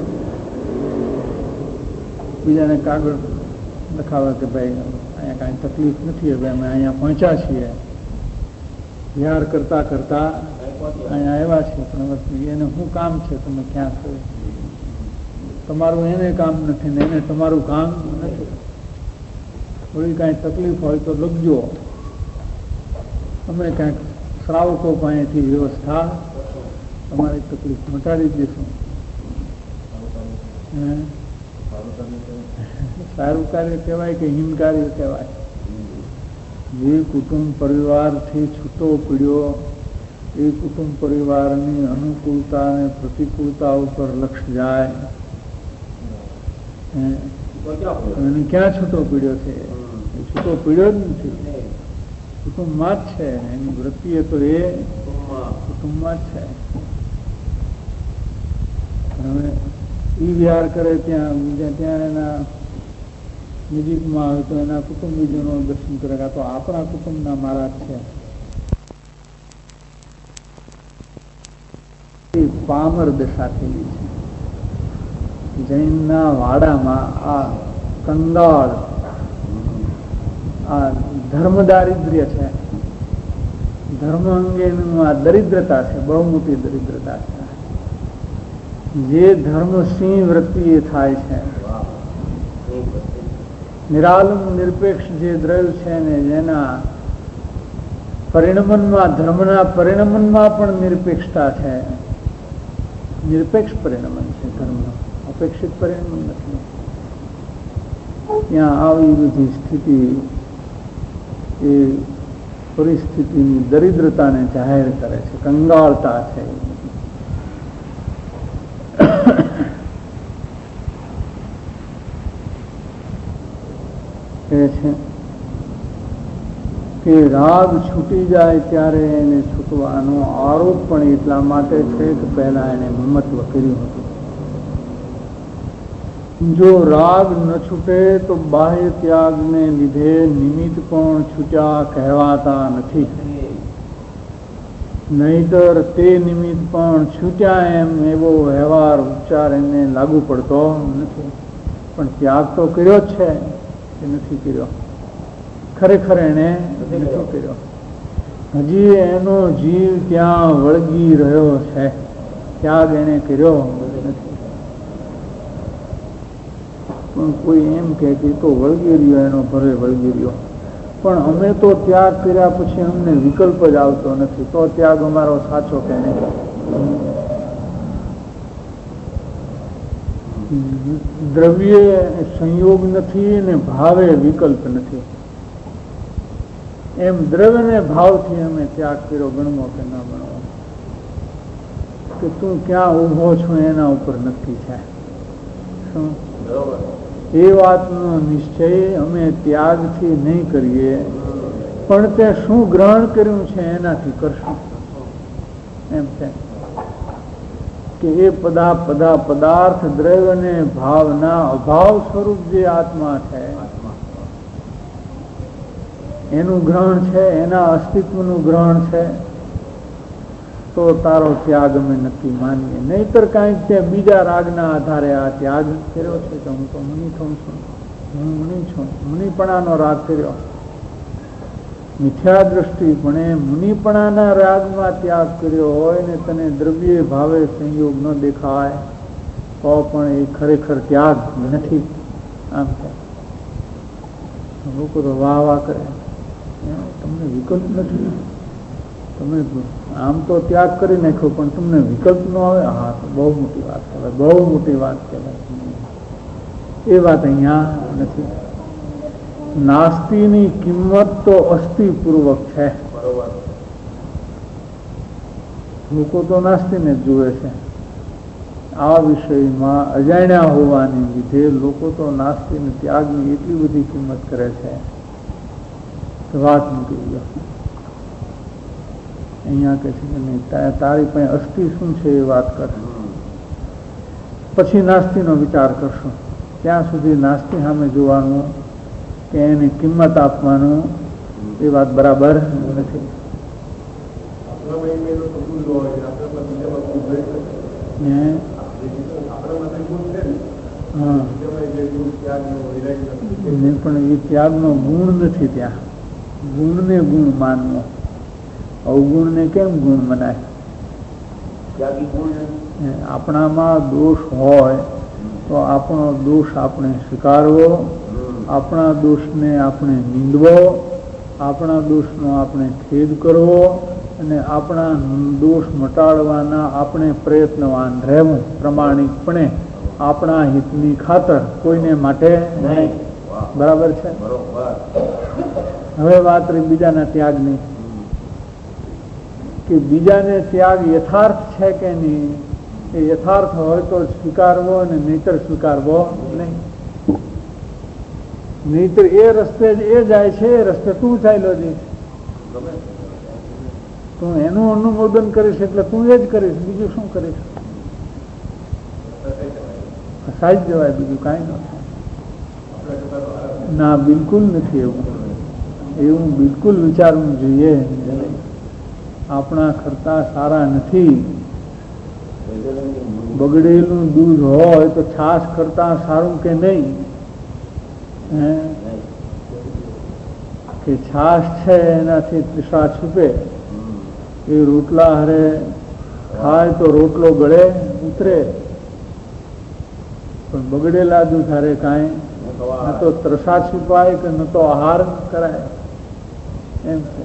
B: બીજાને કાગળ લખાવે કે ભાઈ અહીંયા કાંઈ તકલીફ નથી, હવે અમે અહીંયા પહોંચ્યા છીએ, વિહાર કરતા કરતા અહીંયા આવ્યા છીએ, પણ એને શું કામ છે, તમે ક્યાં છો? તમારું એને કામ નથી ને એને તમારું કામ નથી. થોડી કાંઈ તકલીફ હોય તો લખજો, અમે કાંઈક શ્રાવકો પાસેથી વ્યવસ્થા તમારી તકલીફ મટાડી દઈશું. સારું કાર્ય કહેવાય કે હિન કાર્ય કહેવાય? જે કુટુંબ પરિવારથી છૂટો પડ્યો એ કુટુંબ પરિવારની અનુકૂળતા અને પ્રતિકૂળતા ઉપર લક્ષ જાય. એને ક્યાં છૂટો પીડ્યો છે? એ છૂટો પીડ્યો જ નથી, કુટુંબમાં જ છે. એની વૃત્તિ એ તો એ કુટુંબમાં જ છે. હવે ઈ વિહાર કરે ત્યાં એના નજીકમાં આવે તો એના કુટુંબીજનો દર્શન કરે, તો આપણા કુટુંબના મહારાજ છે. પામર દશા થયેલી છે. જૈનના વાડામાં આ કંગાળ, આ ધર્મ દારિદ્ર્ય છે. ધર્મ અંગેનું આ દરિદ્રતા છે, બહુ મોટી દરિદ્રતા છે. જે ધર્મ સિંહ વૃત્તિ એ થાય છે, નિરાલંબ નિરપેક્ષ જે દ્રવ્ય છે ને, જેના પરિણમનમાં, ધર્મના પરિણમનમાં પણ નિરપેક્ષતા છે. નિરપેક્ષ પરિણમન છે ધર્મનું, અપેક્ષિત પરિણમન નથી. ત્યાં આવી બધી સ્થિતિ એ પરિસ્થિતિની દરિદ્રતાને જાહેર કરે છે, કંગાળતા છે. એ છે કે રાગ છૂટી જાય ત્યારે એને છૂટવાનો આરોપ પણ એટલા માટે છે કે પહેલા એને મમત્વ કર્યું હતું. જો રાગ ન છૂટે તો બાહ્ય ત્યાગને લીધે નિમિત્ત પણ છૂટ્યા કહેવાતા નથી. નહીતર તે નિમિત્ત પણ છૂટ્યા એમ એવો વ્યવહાર ઉપચાર એને લાગુ પડતો નથી. પણ ત્યાગ તો કર્યો જ છે કે નથી કર્યો? ખરેખર એને નથી કર્યો. હજી એનો જીવ ત્યાં વળગી રહ્યો છે, ત્યાગ એને કર્યો નથી. પણ કોઈ એમ કે તો વળગી રહ્યો, એનો ભરે વળગી રહ્યો, પણ અમે તો ત્યાગ કર્યા પછી અમને વિકલ્પ જ આવતો નથી, તો ત્યાગ અમારો સાચો કે નહીં? દ્રવ્ય સંયોગ નથી ને ભાવે વિકલ્પ નથી. એમ દ્રવ્ય ને ભાવથી અમે ત્યાગ કર્યો, ગણવો કે ના ગણવો, કે તું ક્યાં ઊભો છો એના ઉપર નક્કી છે. શું એ વાતનો નિશ્ચય અમે ત્યાગથી નહીં કરીએ, પણ તે શું ગ્રહણ કર્યું છે એનાથી કરશું. એમ છે કે એ પદાર્થ દ્રવ્ય અને ભાવના અભાવ સ્વરૂપ જે આત્મા છે એનું ગ્રહણ છે, એના અસ્તિત્વનું ગ્રહણ છે, તો તારો ત્યાગ અમે નક્કી માનીએ. નહીતર કાંઈક તે બીજા રાગના આધારે આ ત્યાગ કર્યો છે કે હું તો મુનિ થઉં છું, હું મુનિ છું, મુનિપણાનો રાગ કર્યો, મિથ્યા દ્રષ્ટિ પણ એ મુનિપણાના રાગમાં ત્યાગ કર્યો હોય ને તને દ્રવ્ય ભાવે સંયોગ ન દેખાય તો પણ એ ખરેખર ત્યાગ નથી. આમ લોકો તો વાહ વાહ કરે, તમને વિકલ્પ નથી, તમે આમ તો ત્યાગ કરી નાખ્યો પણ તમને વિકલ્પ ન આવે. હા, તો બહુ મોટી વાત કહેવાય, બહુ મોટી વાત કહેવાય. એ વાત અહીંયા નથી. નાસ્તિની કિંમત તો અસ્થિપૂર્વક છે. લોકો તો નાસ્તિને જ જુએ છે. આ વિષયમાં અજાણ્યા હોવાને લીધે લોકો તો નાસ્તિને ત્યાગની એટલી બધી કિંમત કરે છે કે વાત મૂકી ગયો. અહીંયા કે છે કે નહીં, તારી પાસે અસ્થિ શું છે એ વાત કર, પછી નાસ્તિનો વિચાર કરશું. ત્યાં સુધી નાસ્તિ સામે જોવાનું કે એની કિંમત આપવાનું એ વાત બરાબર નથી. પણ એ ત્યાગનો ગુણ નથી. ત્યાં ગુણને ગુણ માનવો, અવગુણને કેમ ગુણ મનાય? આપણામાં દોષ હોય તો આપણો દોષ આપણે સ્વીકારવો, આપણા દોષને આપણે નિંદવો, આપણા દોષનો આપણે ખેદ કરવો અને આપણા દોષ મટાડવાના આપણે પ્રયત્નવાન રહેવું પ્રમાણિકપણે, આપણા હિતની ખાતર, કોઈને માટે નહીં. બરાબર છે. હવે વાત રહી બીજાના ત્યાગની, કે બીજાને ત્યાગ યથાર્થ છે કે નહીં. એ યથાર્થ હોય તો સ્વીકારવો અને નહીતર સ્વીકારવો નહીં. નહીતર એ રસ્તે એ જાય છે, એ રસ્તે તું ચાલ્યો જઈશ. તું એનું અનુમોદન કરીશ એટલે તું એ જ કરીશ, બીજું શું કરીશ? ફસાઈ જ જવાય, બીજું કાંઈ ન થાય. ના, બિલકુલ નથી એવું બિલકુલ વિચારવું જોઈએ. આપણા કરતા સારા નથી. બગડેલું દૂધ હોય તો છાશ કરતા સારું કે નહીં? કે છાશ છે એનાથી તૃષા છૂપે. એ રોટલા હારે ખાય તો રોટલો ગળે ઉતરે, પણ બગડેલા દૂધ હારે કાંઈ ન તો તૃષા છુપાય કે ન તો આહાર કરાય. એમ છે.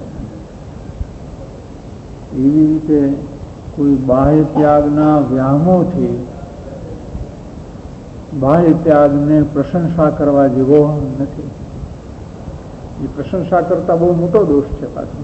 B: એવી રીતે કોઈ બાહ્ય ત્યાગના વ્યામોથી બાહ્ય ત્યાગને પ્રશંસા કરવા જેવો નથી. એ પ્રશંસા કરતા બહુ મોટો દોષ છે. પાછો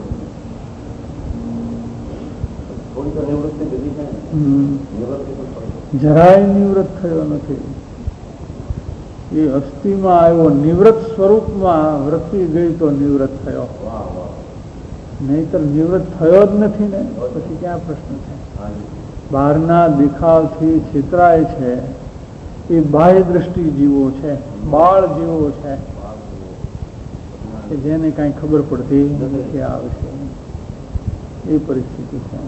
B: જરાય નિવૃત્ત થયો નથી. એ અસ્થિમાં આવ્યો, નિવૃત્ત સ્વરૂપમાં વૃત્તિ ગઈ તો નિવૃત્ત થયો, નહીતર નિવૃત્ત થયો જ નથી ને. પછી ક્યાં પ્રશ્ન છે? બહારના દેખાવથી છેતરાય છે એ બાહ્ય દ્રષ્ટિ જીવો છે, બાળ જીવો છે કે જેને કાંઈ ખબર પડતી નથી આ વિશે. એ પરિસ્થિતિ છે.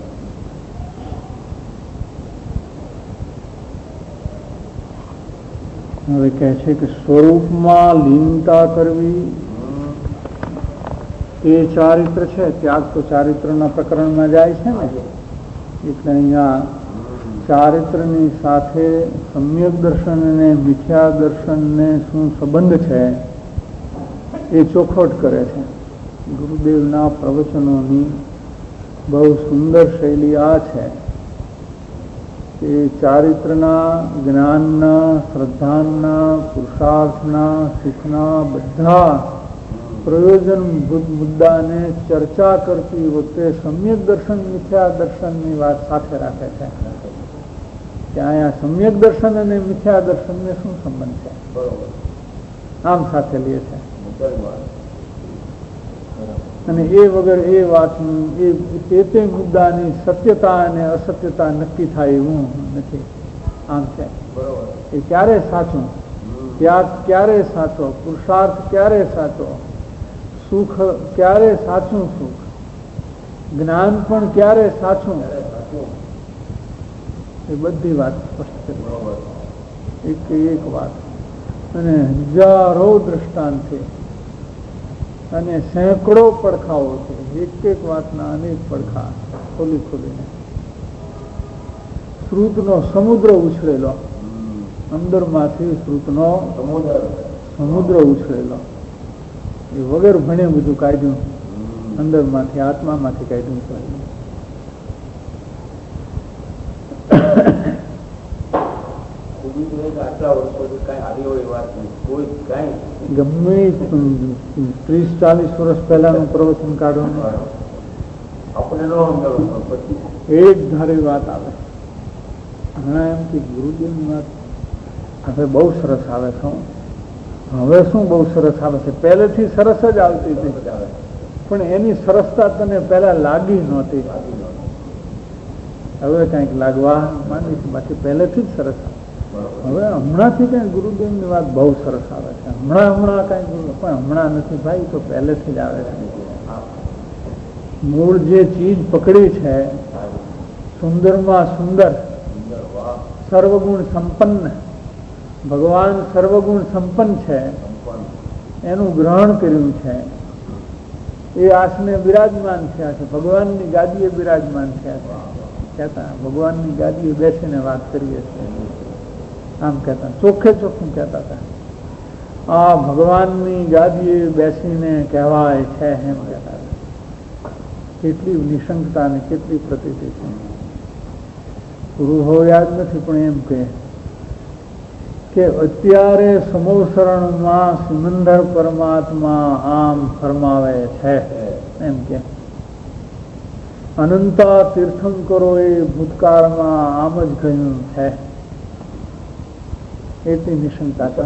B: હવે કહે છે કે સ્વરૂપમાં લીનતા કરવી એ ચારિત્ર છે. ત્યાગ તો ચારિત્રના પ્રકરણમાં જાય છે ને, એટલે અહીંયા ચારિત્રની સાથે સમ્યક દર્શન અને મિથ્યા દર્શનને શું સંબંધ છે એ ચોખવટ કરે છે. ગુરુદેવના પ્રવચનોની બહુ સુંદર શૈલી આ છે કે ચારિત્રના, જ્ઞાનના, શ્રદ્ધાના, પુરુષાર્થના, સુખના બધા પ્રયોજનભૂત મુદ્દાને ચર્ચા કરતી વખતે સમ્યક દર્શન મિથ્યા દર્શનની વાત સાથે રાખે છે. કે અહીંયા સમ્યક દર્શન અને મિથ્યા દર્શનને શું સંબંધ છે? આમ સાથે લે છે. અને એ વગર એ વાતનું તે મુદ્દાની સત્યતા અને અસત્યતા નક્કી થાય એવું નથી. આમ છે. એ ક્યારે સાચું, ત્યાગ ક્યારે સાચો, પુરુષાર્થ ક્યારે સાચો, સુખ ક્યારે સાચું સુખ, જ્ઞાન પણ ક્યારે સાચું, એ બધી વાત સ્પષ્ટ એક વાત. અને હજારો દ્રષ્ટાંત છે. અને સેંકડો પડખાઓ છે, એક એક વાતના અનેક પડખા ખોલી ખોલીને શ્રુતનો સમુદ્ર ઉછળેલો, અંદરમાંથી શ્રુતનો સમુદ્ર ઉછળેલો, એ વગર ભણે બધું કાઢ્યું, અંદરમાંથી આત્મામાંથી કાઢ્યું છે. ગમે 30-40 વર્ષ પહેલાનું પ્રવચન કાઢવાનું એક ધારી વાત આવે. ઘણા એમ કે ગુરુદેવની વાત હવે બહુ સરસ આવે છે. હવે શું બહુ સરસ આવે છે? પહેલેથી સરસ જ આવતી હતી, પણ એની સરસતા તને પહેલા લાગી નહોતી. હવે કંઈક લાગવા માંડી છે, બાકી પહેલેથી જ સરસ. હવે હમણાંથી કઈ ગુરુદેવની વાત બહુ સરસ આવે છે. હમણાં કઈ પણ હમણાં નથી ભાઈ, તો પહેલેથી જ આવે છે. મૂળ જે ચીજ પકડી છે, સુંદરમાં સુંદર, સર્વગુણ સંપન્ન, ભગવાન સર્વગુણ સંપન્ન છે, એનું ગ્રહણ કર્યું છે. એ આસને બિરાજમાન થયા છે, ભગવાનની ગાદીએ બિરાજમાન થયા છે. કહેતા ભગવાનની ગાદીએ બેસીને વાત કરીએ છીએ, આમ કહેતા, ચોખ્ખું કહેતા હતા. આ ભગવાનની ગાદીએ બેસીને કહેવાય છે, એમ કહેતા હતા. કેટલી નિશંકતા ને કેટલી પ્રતીતિ છે. પૂરું હોય યાદ નથી, પણ એમ કે અત્યારે સમોસરણમાં સિમંદર પરમાત્મા આમ ફરમાવે છે, એમ કે અનંતા તીર્થંકરો એ ભૂતકાળમાં આમ જ કહ્યું છે. એટલી નિશંકતા છે.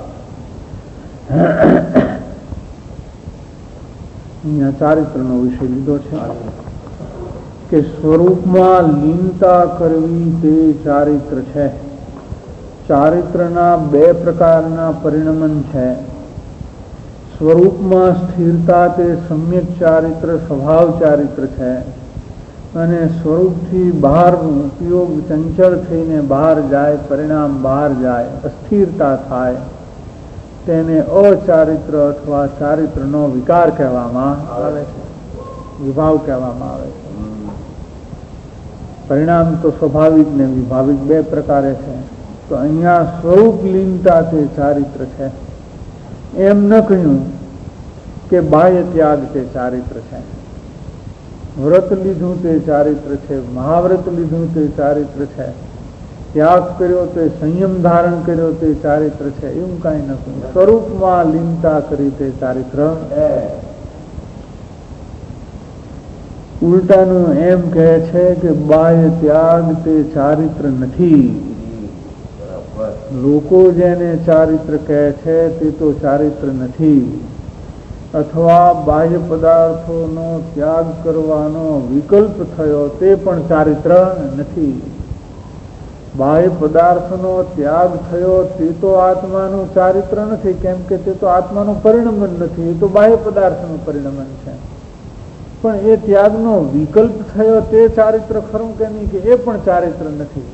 B: અહીંયા ચારિત્રનો વિષય લીધો છે કે સ્વરૂપમાં લીનતા કરવી તે ચારિત્ર છે. ચારિત્રના બે પ્રકારના પરિણમન છે. સ્વરૂપમાં સ્થિરતા તે સમ્યક ચારિત્ર, સ્વભાવ ચારિત્ર છે, અને સ્વરૂપથી બહારનો ઉપયોગ ચંચળ થઈને બહાર જાય, પરિણામ બહાર જાય, અસ્થિરતા થાય, તેને અચારિત્ર અથવા ચારિત્રનો વિકાર કહેવામાં આવે છે, વિભાવ કહેવામાં આવે છે. પરિણામ તો સ્વાભાવિક ને વિભાવિક બે પ્રકારે છે. તો અહીંયા સ્વરૂપ લીનતા તે ચારિત્ર છે. એમ ન કહ્યું કે બાહ્ય ત્યાગ તે ચારિત્ર છે, વ્રત લીધું તે ચારિત્ર છે, મહાવ્રત લીધું તે ચારિત્ર છે, ત્યાગ કર્યો તે સંયમ ધારણ કર્યો તે ચારિત્ર છે, એવું કઈ ન કહ્યું. સ્વરૂપમાં લીનતા કરી તે ચારિત્ર. ઉલટાનું એમ કહે છે કે બાહ્ય ત્યાગ તે ચારિત્ર નથી. લોકો જેને ચારિત્ર કહે છે તે તો ચારિત્ર નથી, અથવા બાહ્ય પદાર્થોનો ત્યાગ કરવાનો વિકલ્પ થયો તે પણ ચારિત્ર નથી. બાહ્ય પદાર્થનો ત્યાગ થયો તે તો આત્માનું ચારિત્ર નથી, કેમ કે તે તો આત્માનું પરિણમન નથી, એ તો બાહ્ય પદાર્થનું પરિણમન છે. પણ એ ત્યાગનો વિકલ્પ થયો તે ચારિત્ર ખરું કે નહીં, કે એ પણ ચારિત્ર નથી.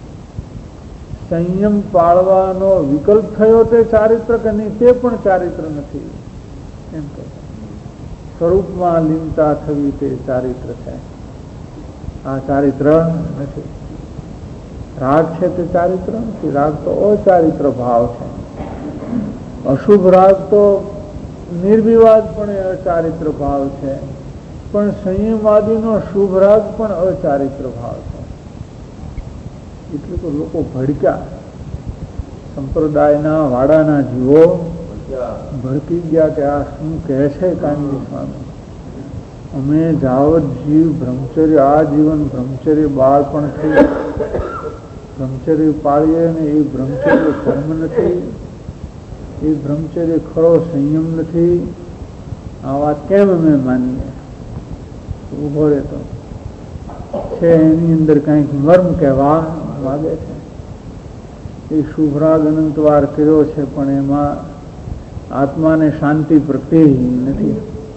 B: સંયમ પાળવાનો વિકલ્પ થયો તે ચારિત્ર કે નહીં, તે પણ ચારિત્ર નથી. એમ કહે સ્વરૂપમાં લીનતા થવી તે ચારિત્ર છે, આ ચારિત્ર નથી. રાગ છે તે ચારિત્ર નથી, રાગ તો અચારિત્ર ભાવ છે. અશુભ રાગ તો નિર્વિવાદપણે અચારિત્ર ભાવ છે, પણ સંયમવાદીનો શુભ રાગ પણ અચારિત્ર ભાવ છે. એટલે તો લોકો ભડક્યા, સંપ્રદાયના વાડાના જીવો ભડકી ગયા કે આ શું કહે છે કાનજી સ્વામી. અમે જાવત જીવ બ્રહ્મચર્ય, આ જીવન બ્રહ્મચર્ય બાળપણથી બ્રહ્મચર્ય પાળીએ ને એ બ્રહ્મચર્ય ધર્મ નથી, એ બ્રહ્મચર્ય ખરો સંયમ નથી. આ વાત કેમ અમે માનીએ? ઉભો રહેતો છે, એની અંદર કંઈક મર્મ કહેવા માગે છે. એ શુભરાગ અનંતવાર કર્યો છે, પણ એમાં આત્માને શાંતિ પ્રત્યે નથી,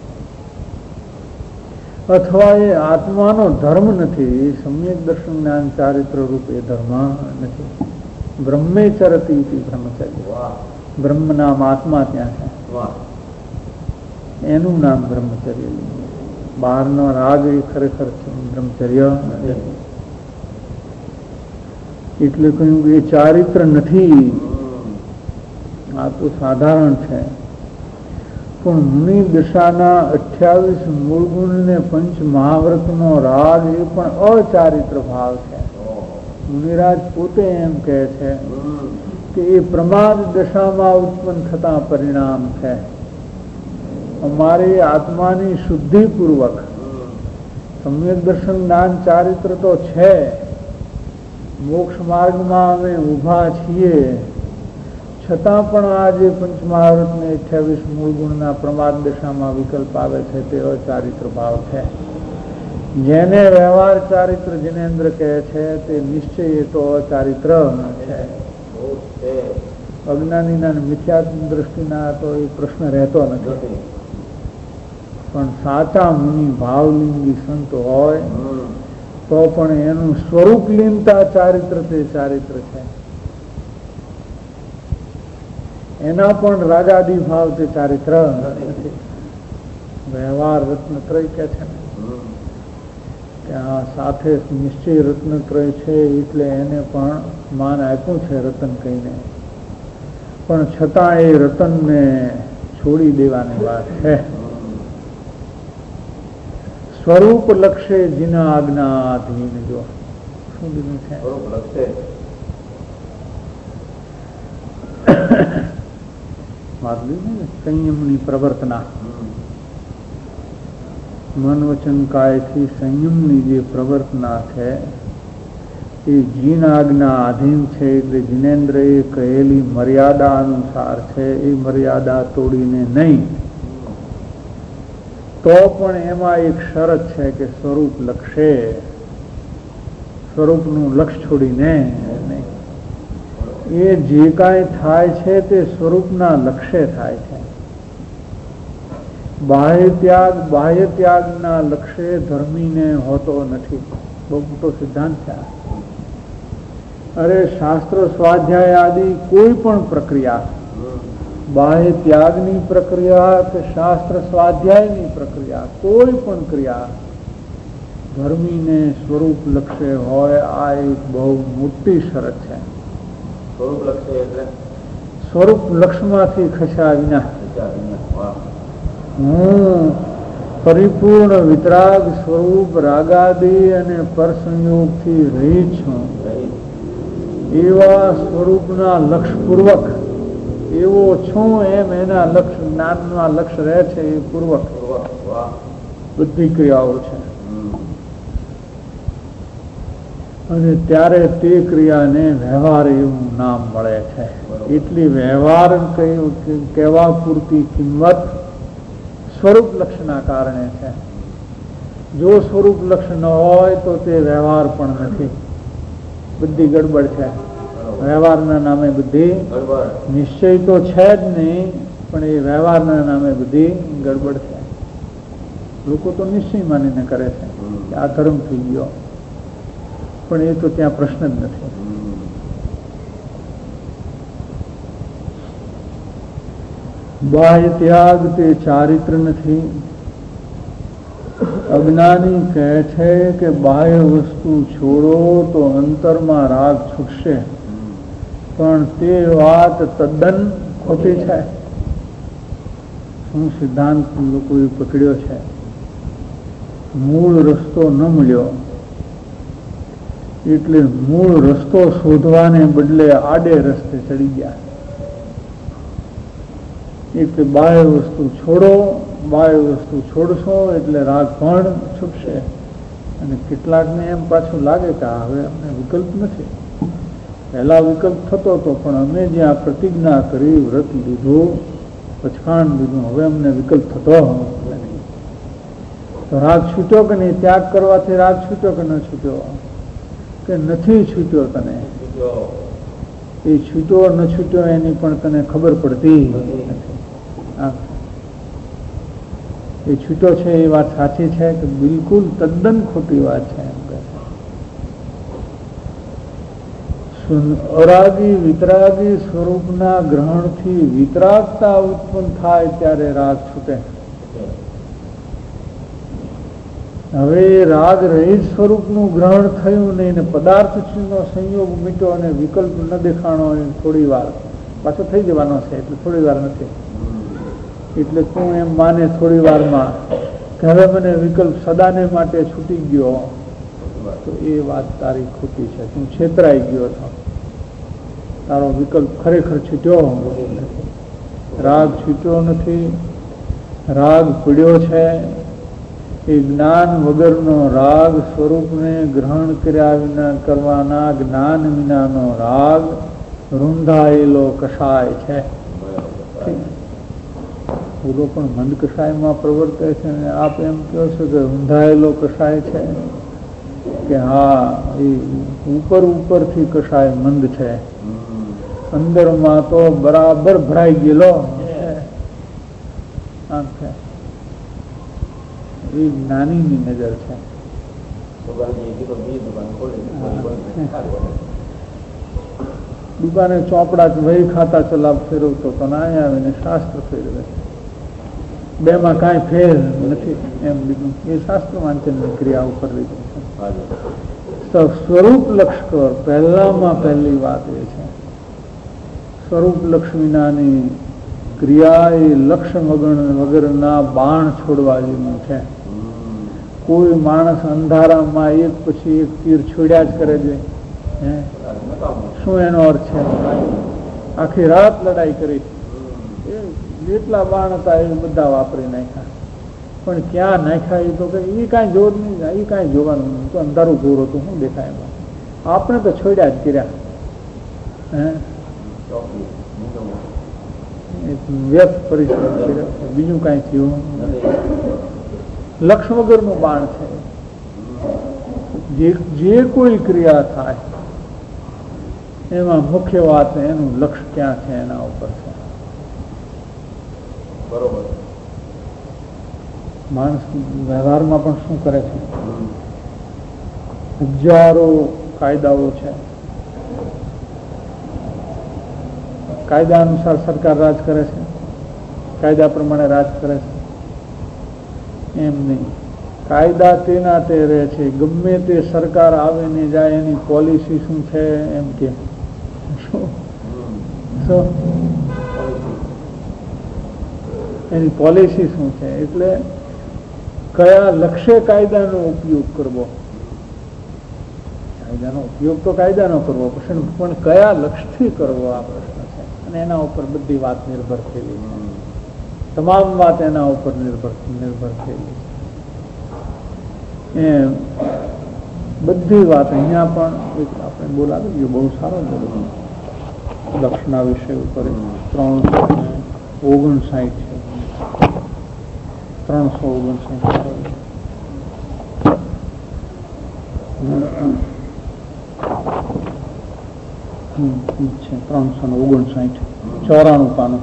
B: અથવા એ આત્માનો ધર્મ નથી. એ સમ્યક દર્શન જ્ઞાન ચારિત્ર રૂપ એ ધર્મ નથી. બ્રહ્મે ચરતી બ્રહ્મચર્ય, બ્રહ્મ નામ આત્મા ત્યાં છે. એનું નામ બ્રહ્મચર્ય. બહારનો રાગ એ ખરેખર બ્રહ્મચર્ય નથી. એટલે કહ્યું કે એ ચારિત્ર નથી, આ તો સાધારણ છે. પણ મુનિ દશાના 28 મૂળ ગુણ ને પંચ મહાવ્રતનો રાગ એ પણ અચારિત્ર ભાવ છે. મુનિરાજ પોતે એમ કહે છે કે એ પ્રમાદ દશામાં ઉત્પન્ન થતા પરિણામ છે. અમારી આત્માની શુદ્ધિપૂર્વક સમ્યક દર્શન જ્ઞાન ચારિત્ર તો છે. મોક્ષ માર્ગમાં અમે ઊભા છીએ, છતાં પણ આ જે પંચમહાવ્રતને 28 મૂળ ગુણના પ્રમાદ દશામાં વિકલ્પ આવે છે તે અચારિત્ર ભાવ છે. જેને વ્યવહાર ચારિત્ર જિનેન્દ્ર કહે છે તે નિશ્ચય એ તો અચારિત્ર છે. અજ્ઞાનીના મિથ્યા દ્રષ્ટિના તો એ પ્રશ્ન રહેતો નથી. પણ સાચા મુનિ ભાવલિંગી સંત હોય તો પણ એનું સ્વરૂપ લીનતા ચારિત્ર તે ચારિત્ર છે. એના પણ રાગાદી ભાવ તે ચારિત્ર નથી. વ્યવહાર રત્નત્રય કે છે ને કે આ સાથે નિશ્ચય રત્નત્રય છે એટલે એને પણ માન આપ્યું છે રતન કહીને. પણ છતાં એ રતનને છોડી દેવાની વાત છે. સ્વરૂપ લક્ષે જીના આજ્ઞાધીન. જો શું દીધું છે સંયમની પ્રવર્તના. મન વચન કાયથી સંયમની જે પ્રવર્તના છે એ જીન આજ્ઞા આધીન છે. એટલે જીનેન્દ્ર એ કહેલી મર્યાદા અનુસાર છે. એ મર્યાદા તોડીને નહીં. તો પણ એમાં એક શરત છે કે સ્વરૂપ લક્ષે, સ્વરૂપનું લક્ષ છોડીને નહીં. એ જે કાંઈ થાય છે તે સ્વરૂપના લક્ષ્ય થાય છે. બાહ્ય ત્યાગના લક્ષ્ય ધર્મીને હોતો નથી. બહુ મોટો સિદ્ધાંત છે. અરે શાસ્ત્ર સ્વાધ્યાય આદિ કોઈ પણ પ્રક્રિયા, બાહ્ય ત્યાગની પ્રક્રિયા કે શાસ્ત્ર સ્વાધ્યાયની પ્રક્રિયા, કોઈ પણ ક્રિયા ધર્મીને સ્વરૂપ લક્ષ્ય હોય. આ એક બહુ મોટી શરત છે. સ્વરૂપ લક્ષ્ય એટલે સ્વરૂપ લક્ષ્યમાંથી ખસ્યા વિના. હું પરિપૂર્ણ વિતરાગ સ્વરૂપ રાગાદી અને પરસંયોગથી રહિત છું. એવા સ્વરૂપના લક્ષ્યપૂર્વક એવો છું એમ એના લક્ષ્ય જ્ઞાનના લક્ષ્ય રહે છે. એ પૂર્વક બધી ક્રિયાઓ છે. અને ત્યારે તે ક્રિયાને વ્યવહાર એવું નામ મળે છે. એટલી વ્યવહાર કહેવા પૂરતી કિંમત સ્વરૂપ લક્ષના કારણે છે. જો સ્વરૂપ લક્ષ ન હોય તો તે વ્યવહાર પણ નથી. બધી ગડબડ છે. વ્યવહારના નામે બધી નિશ્ચય તો છે જ નહીં, પણ એ વ્યવહારના નામે બધી ગડબડ છે. લોકો તો નિશ્ચય માનીને કરે છે કે આ ધર્મ થઈ ગયો, પણ એ તો ત્યાં પ્રશ્ન જ નથી. બાહ્ય ત્યાગ તે ચારિત્ર નથી. અજ્ઞાની કહે છે કે બાહ્ય વસ્તુ છોડો તો અંતરમાં રાગ છૂટશે, પણ તે વાત તદ્દન ખોટી છે. શું સિદ્ધાંત લોકોએ પકડ્યો છે? મૂળ રસ્તો ન મળ્યો એટલે મૂળ રસ્તો શોધવાને બદલે આડે રસ્તે ચડી ગયા. એટલે બાહ્ય વસ્તુ છોડો, બાહ્ય વસ્તુ છોડશો એટલે રાગ પણ છૂટશે. અને કેટલાકને એમ પાછું લાગે કે હવે અમને વિકલ્પ નથી. પહેલા વિકલ્પ થતો હતો, પણ અમે જ્યાં પ્રતિજ્ઞા કરી, વ્રત લીધું, પચખાણ લીધું, હવે અમને વિકલ્પ થતો નથી. તો રાગ છૂટ્યો કે નહીં? ત્યાગ કરવાથી રાગ છૂટ્યો કે ન છૂટ્યો? કે નથી છૂટ્યો? તને એ છૂટ્યો ન છૂટ્યો એની પણ તને ખબર પડતી નથી. એ છૂટો છે એ વાત સાચી છે કે બિલકુલ તદ્દન ખોટી વાત છે? અરાગી વિતરાગી સ્વરૂપના ગ્રહણથી વિતરાગતા ઉત્પન્ન થાય ત્યારે રાગ છૂટે. હવે રાગ રહિત સ્વરૂપનું ગ્રહણ થયું નહીં ને પદાર્થનો સંયોગ મીટો અને વિકલ્પ ન દેખાણો થોડી વાર પાછો થઈ જવાનો છે, એટલે થોડી વાર નથી. એટલે તું એમ માને થોડી વારમાં કે હવે મને વિકલ્પ સદાને માટે છૂટી ગયો, તો એ વાત તારી ખોટી છે. તું છેતરાઈ ગયો છો. તારો વિકલ્પ ખરેખર છૂટ્યો નથી. રાગ છૂટ્યો નથી, રાગ પીડ્યો છે. એ જ્ઞાન વગરનો રાગ સ્વરૂપને ગ્રહણ કર્યા વિના કરવાના જ્ઞાન વિનાનો રાગ રૂંધાયેલો કષાય છે. પૂરો પણ મંદ કષાયમાં પ્રવર્તે છે અને આપ એમ કહો છો કે રૂંધાયેલો કષાય છે, કે હા એ ઉપરથી કષાય મંદ છે, અંદરમાં તો બરાબર ભરાઈ ગયેલો આમ છે. એ જ્ઞાનીની નજર છે. દુકાને ચોપડા વહી ખાતા ચલાવ ફેરવતો તો ના આવીને શાસ્ત્ર ફેરવે, બેમાં કાંઈ ફેર નથી એમ લીધું. એ શાસ્ત્ર વાંચનની ક્રિયા ઉપર લીધું છે. સ્વરૂપ લક્ષ કર, પહેલામાં પહેલી વાત એ છે. સ્વરૂપ લક્ષ વિનાની ક્રિયા એ લક્ષ વગરના બાણ છોડવા જેવું છે. કોઈ માણસ અંધારામાં એક પછી એક તીર છોડ્યા જ કરે છે. શું એનો અર્થ છે? આખી રાત લડાઈ કરી, જેટલા બાણ હતા એ બધા વાપરી નાખ્યા, પણ ક્યાં નાખ્યા એ તો કે એ કાંઈ જોર નહીં, એ કાંઈ જોવાનું નહીં, તો અંધારું ઘોર હતું, શું દેખાય એમાં? આપણે તો છોડ્યા જ કર્યા. વ્યર્થ પરિશ્રમ કર્યો, બીજું કાંઈ થયું. લક્ષ વગરનું બાણ છે. જે કોઈ ક્રિયા થાય એમાં મુખ્ય વાત એનું લક્ષ ક્યાં છે એના ઉપર છે.
C: બરોબર.
B: માણસ વ્યવહારમાં પણ શું કરે છે? હજારો કાયદાઓ છે, કાયદા અનુસાર સરકાર રાજ કરે છે, કાયદા પ્રમાણે રાજ કરે છે. એમ નહીં, કાયદા તેના તે રહે છે. ગમે તે સરકાર આવે ને જાય, એની પોલિસી શું છે એમ કે એની પોલિસી શું છે, એટલે કયા લક્ષ્ય કાયદાનો ઉપયોગ કરવો. કાયદાનો ઉપયોગ તો કાયદાનો કરવો પણ કયા લક્ષ્યથી કરવો આ પ્રશ્ન છે, અને એના ઉપર બધી વાત નિર્ભર થયેલી છે. તમામ વાત એના ઉપર નિર્ભર થયેલી છે. એમ બધી વાત અહીંયા પણ એક આપણે બોલાવી ગયો, બહુ સારો બોલો લક્ષના વિષય ઉપર 359 છે. 359 છે. 359 94 પાનું.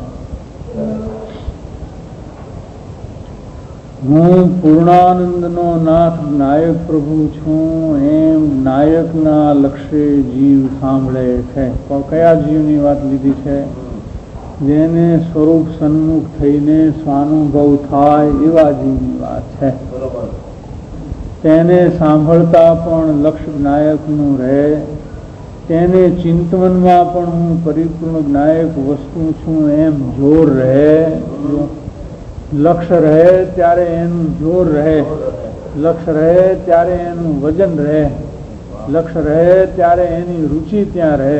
B: હું પૂર્ણાનંદનો નાથ નાયક પ્રભુ છું એમ નાયકના લક્ષ્ય જીવ સાંભળે છે. પણ કયા જીવની વાત લીધી છે? જેને સ્વરૂપ સન્મુખ થઈને સ્વાનુભવ થાય એવા જીવની વાત છે. તેને સાંભળતા પણ લક્ષ્ય નાયકનું રહે, તેને ચિંતવનમાં પણ હું પરિપૂર્ણ નાયક વસ્તુ છું એમ જોર રહે. લક્ષ્ય રહે ત્યારે એનું જોર રહે, લક્ષ્ય રહે ત્યારે એનું વજન રહે, લક્ષ્ય રહે ત્યારે એની રુચિ ત્યાં રહે.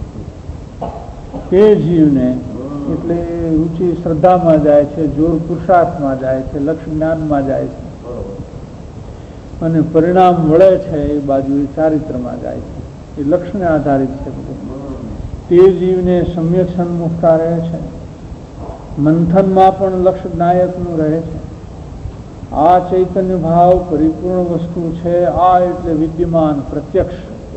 B: તે જીવને એટલે રુચિ શ્રદ્ધામાં જાય છે, જોર પુરુષાર્થમાં જાય છે, લક્ષ્ય જ્ઞાનમાં જાય છે, અને પરિણામ મળે છે એ બાજુ એ ચારિત્રમાં જાય છે. એ લક્ષ્યને આધારિત છે બધું. તે જીવને સમ્યક સન્મુખતા રહે છે. મંથનમાં પણ લક્ષ્ય નાયકનું રહે છે. આ ચૈતન્ય ભાવ પરિપૂર્ણ વસ્તુ છે. આ એટલે વિદ્યમાન પ્રત્યક્ષ.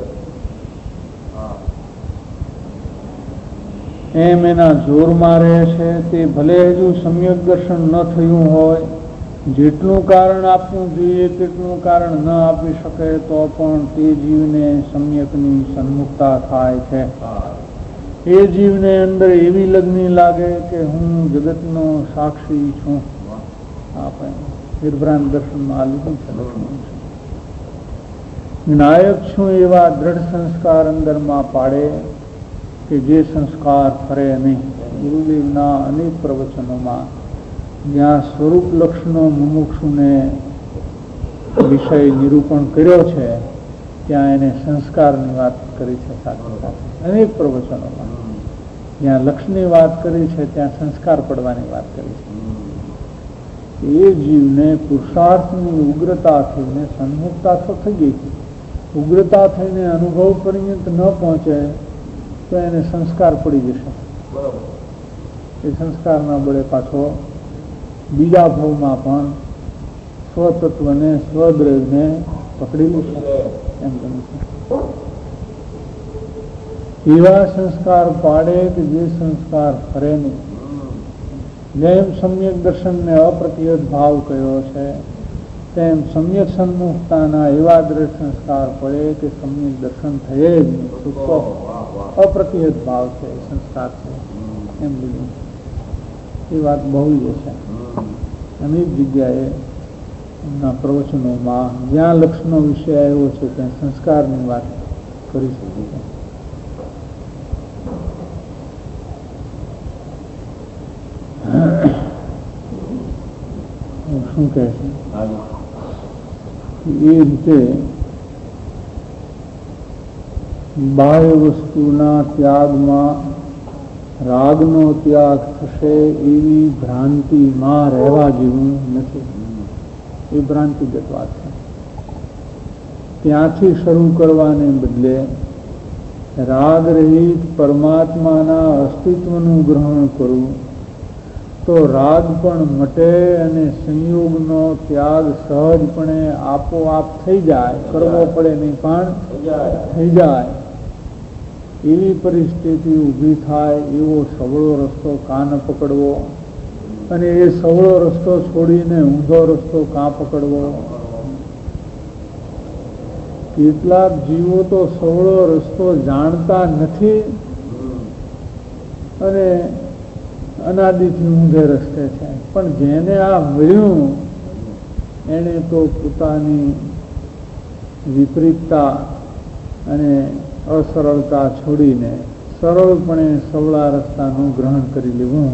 B: એમ એના જોરમાં રહે છે. તે ભલે હજુ સમ્યક દર્શન ન થયું હોય, જેટલું કારણ આપવું જોઈએ તેટલું કારણ ન આપી શકે તો પણ તે જીવને સમ્યકની સન્મુખતા થાય છે. એ જીવને અંદર એવી લગ્ની લાગે કે હું જગતનો સાક્ષી છું. આપણે નિર્ભ્રાંત દર્શનમાં આ લીધું છે. વિનાયક છું એવા દ્રઢ સંસ્કાર અંદરમાં પાડે કે જે સંસ્કાર ફરે નહીં. ગુરુદેવના અનેક પ્રવચનોમાં જ્યાં સ્વરૂપ લક્ષણો મુમુક્ષુને વિષય નિરૂપણ કર્યો છે ત્યાં એને સંસ્કારની વાત કરી છે. સાથે સાથે અનેક પ્રવચનોમાં જ્યાં લક્ષની વાત કરી છે ત્યાં સંસ્કાર પડવાની વાત કરી છે. એ જીવને પુરુષાર્થની ઉગ્રતા થઈને સન્મુખતા તો થઈ ગઈ છે. ઉગ્રતા થઈને અનુભવ પર્યંત ન પહોંચે તો એને સંસ્કાર પડી જશે. એ સંસ્કારના બળે પાછો બીજા ભાવમાં પણ સ્વતત્વને સ્વદ્રવ્યને પકડી લેશે. એમ કહે છે એવા સંસ્કાર પાડે કે જે સંસ્કાર ફરે નહીં. જેમ સમ્યક દર્શનને અપ્રતિહત ભાવ કયો છે તેમ સમ્યક સન્મુખતાના એવા દ્રઢ સંસ્કાર પડે કે સમ્યક દર્શન થયે જ નહીં. છૂટકો અપ્રતિહત ભાવ છે, સંસ્કાર છે. એમ લીધું એ વાત બહુ જ છે. અનેક જગ્યાએ એમના પ્રવચનોમાં જ્યાં લક્ષણો વિષય આવ્યો છે ત્યાં સંસ્કારની વાત કરી શકીએ છીએ. શું કહે છે એ રીતે બાહ્ય વસ્તુના ત્યાગમાં રાગનો ત્યાગ થશે એવી ભ્રાંતિમાં રહેવા જેવું નથી. એ ભ્રાંતિગત વાત છે. ત્યાંથી શરૂ કરવાને બદલે રાગ રહિત પરમાત્માના અસ્તિત્વનું ગ્રહણ કરવું તો રાગ પણ મટે અને સંયોગનો ત્યાગ સહજપણે આપોઆપ થઈ જાય. કરવો પડે નહીં પણ થઈ જાય. એવી પરિસ્થિતિ ઊભી થાય એવો સવળો રસ્તો કાં ન પકડવો અને એ સવળો રસ્તો છોડીને ઊંધો રસ્તો કાં પકડવો. કેટલાક જીવો તો સવળો રસ્તો જાણતા નથી અને અનાદિથી ઊંધે રસ્તે છે. પણ જેને આ મળ્યું એને તો પોતાની વિપરીતતા અને અસરળતા છોડીને સરળપણે સવળા રસ્તાનું ગ્રહણ કરી લેવું.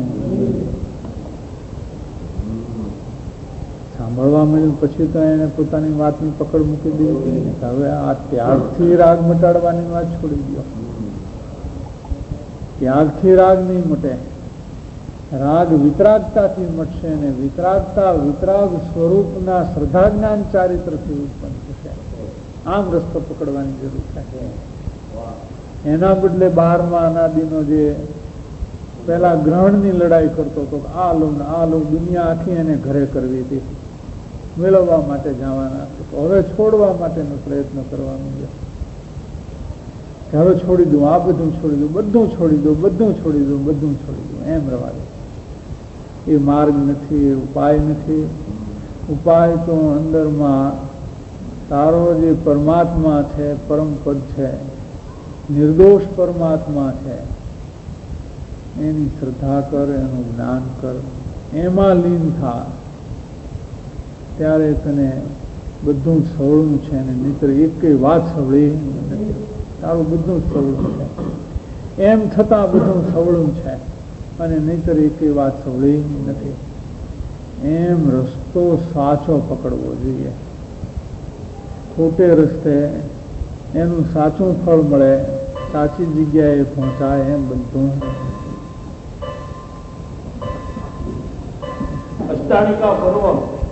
B: સાંભળવા મળ્યું પછી તો એને પોતાની વાતની પકડ મૂકી દેવી. હવે આ ત્યાગથી રાગ મટાડવાની વાત છોડી દો. ત્યાગથી રાગ નહીં મટે. રાગ વિતરાગતાથી મટશે અને વિતરાગતા વિતરાગ સ્વરૂપના શ્રદ્ધા જ્ઞાન ચારિત્રથી ઉત્પન્ન થશે. આમ રસ્તો પકડવાની જરૂર છે. એના બદલે બહારમાં અનાદિનો જે પેલા ગ્રહણની લડાઈ કરતો હતો, આ લો દુનિયા આખી એને ઘરે કરવી હતી, મેળવવા માટે જવાના હતો. હવે છોડવા માટેનો પ્રયત્ન કરવાનો છે. હવે છોડી દઉં, આ બધું છોડી દઉં, બધું છોડી દઉં, બધું છોડી દઉં, બધું છોડી દઉં, એમ રવા દે. એ માર્ગ નથી, એ ઉપાય નથી. ઉપાય તો અંદરમાં તારો જે પરમાત્મા છે, પરમ પદ છે, નિર્દોષ પરમાત્મા છે, એની શ્રદ્ધા કર, એનું જ્ઞાન કર, એમાં લીન થા. ત્યારે તને બધું સવળું છે ને નહીતર એક વાત સવળી નથી. તારું બધું સવળું છે, એમ છતાં બધું સવળું છે અને નહીતર એક વાત સવળી નથી. એમ રસ્તો સાચો પકડવો જોઈએ. ખોટે રસ્તે એનું સાચું ફળ મળે, સાચી જગ્યાએ પહોંચાય એમ બનતું.
C: અષ્ટાનિકા પર્વ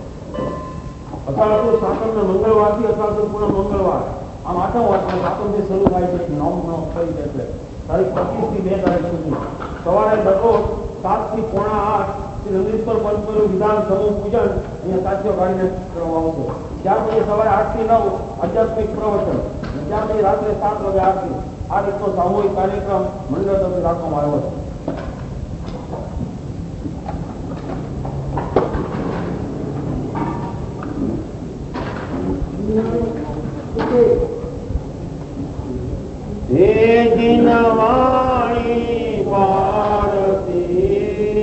C: અષાઢ સાતમ મંગળવારથી અષાઢ પૂર્ણ મંગળવાર આમ આઠમ વારમાં સાતમથી શરૂ થાય છે. નોમ થઈ જશે તારીખ 25 થી 2 તારીખ સુધી સવારે દરરોજ 7 થી 7:45 શ્રી નંદીશ્વર પંચમનું વિધાન સમૂહ પૂજન અહીંયા સાથીઓ કાઢીને કરવામાં આવશે. ત્યાર પછી સવારે 8 થી 9 આધ્યાત્મિક પ્રવચન, ત્યાર પછી રાત્રે 7 વાગે આરતી. આ રીતનો સામૂહિક કાર્યક્રમ મંડળ તરફથી રાખવામાં આવ્યો છે.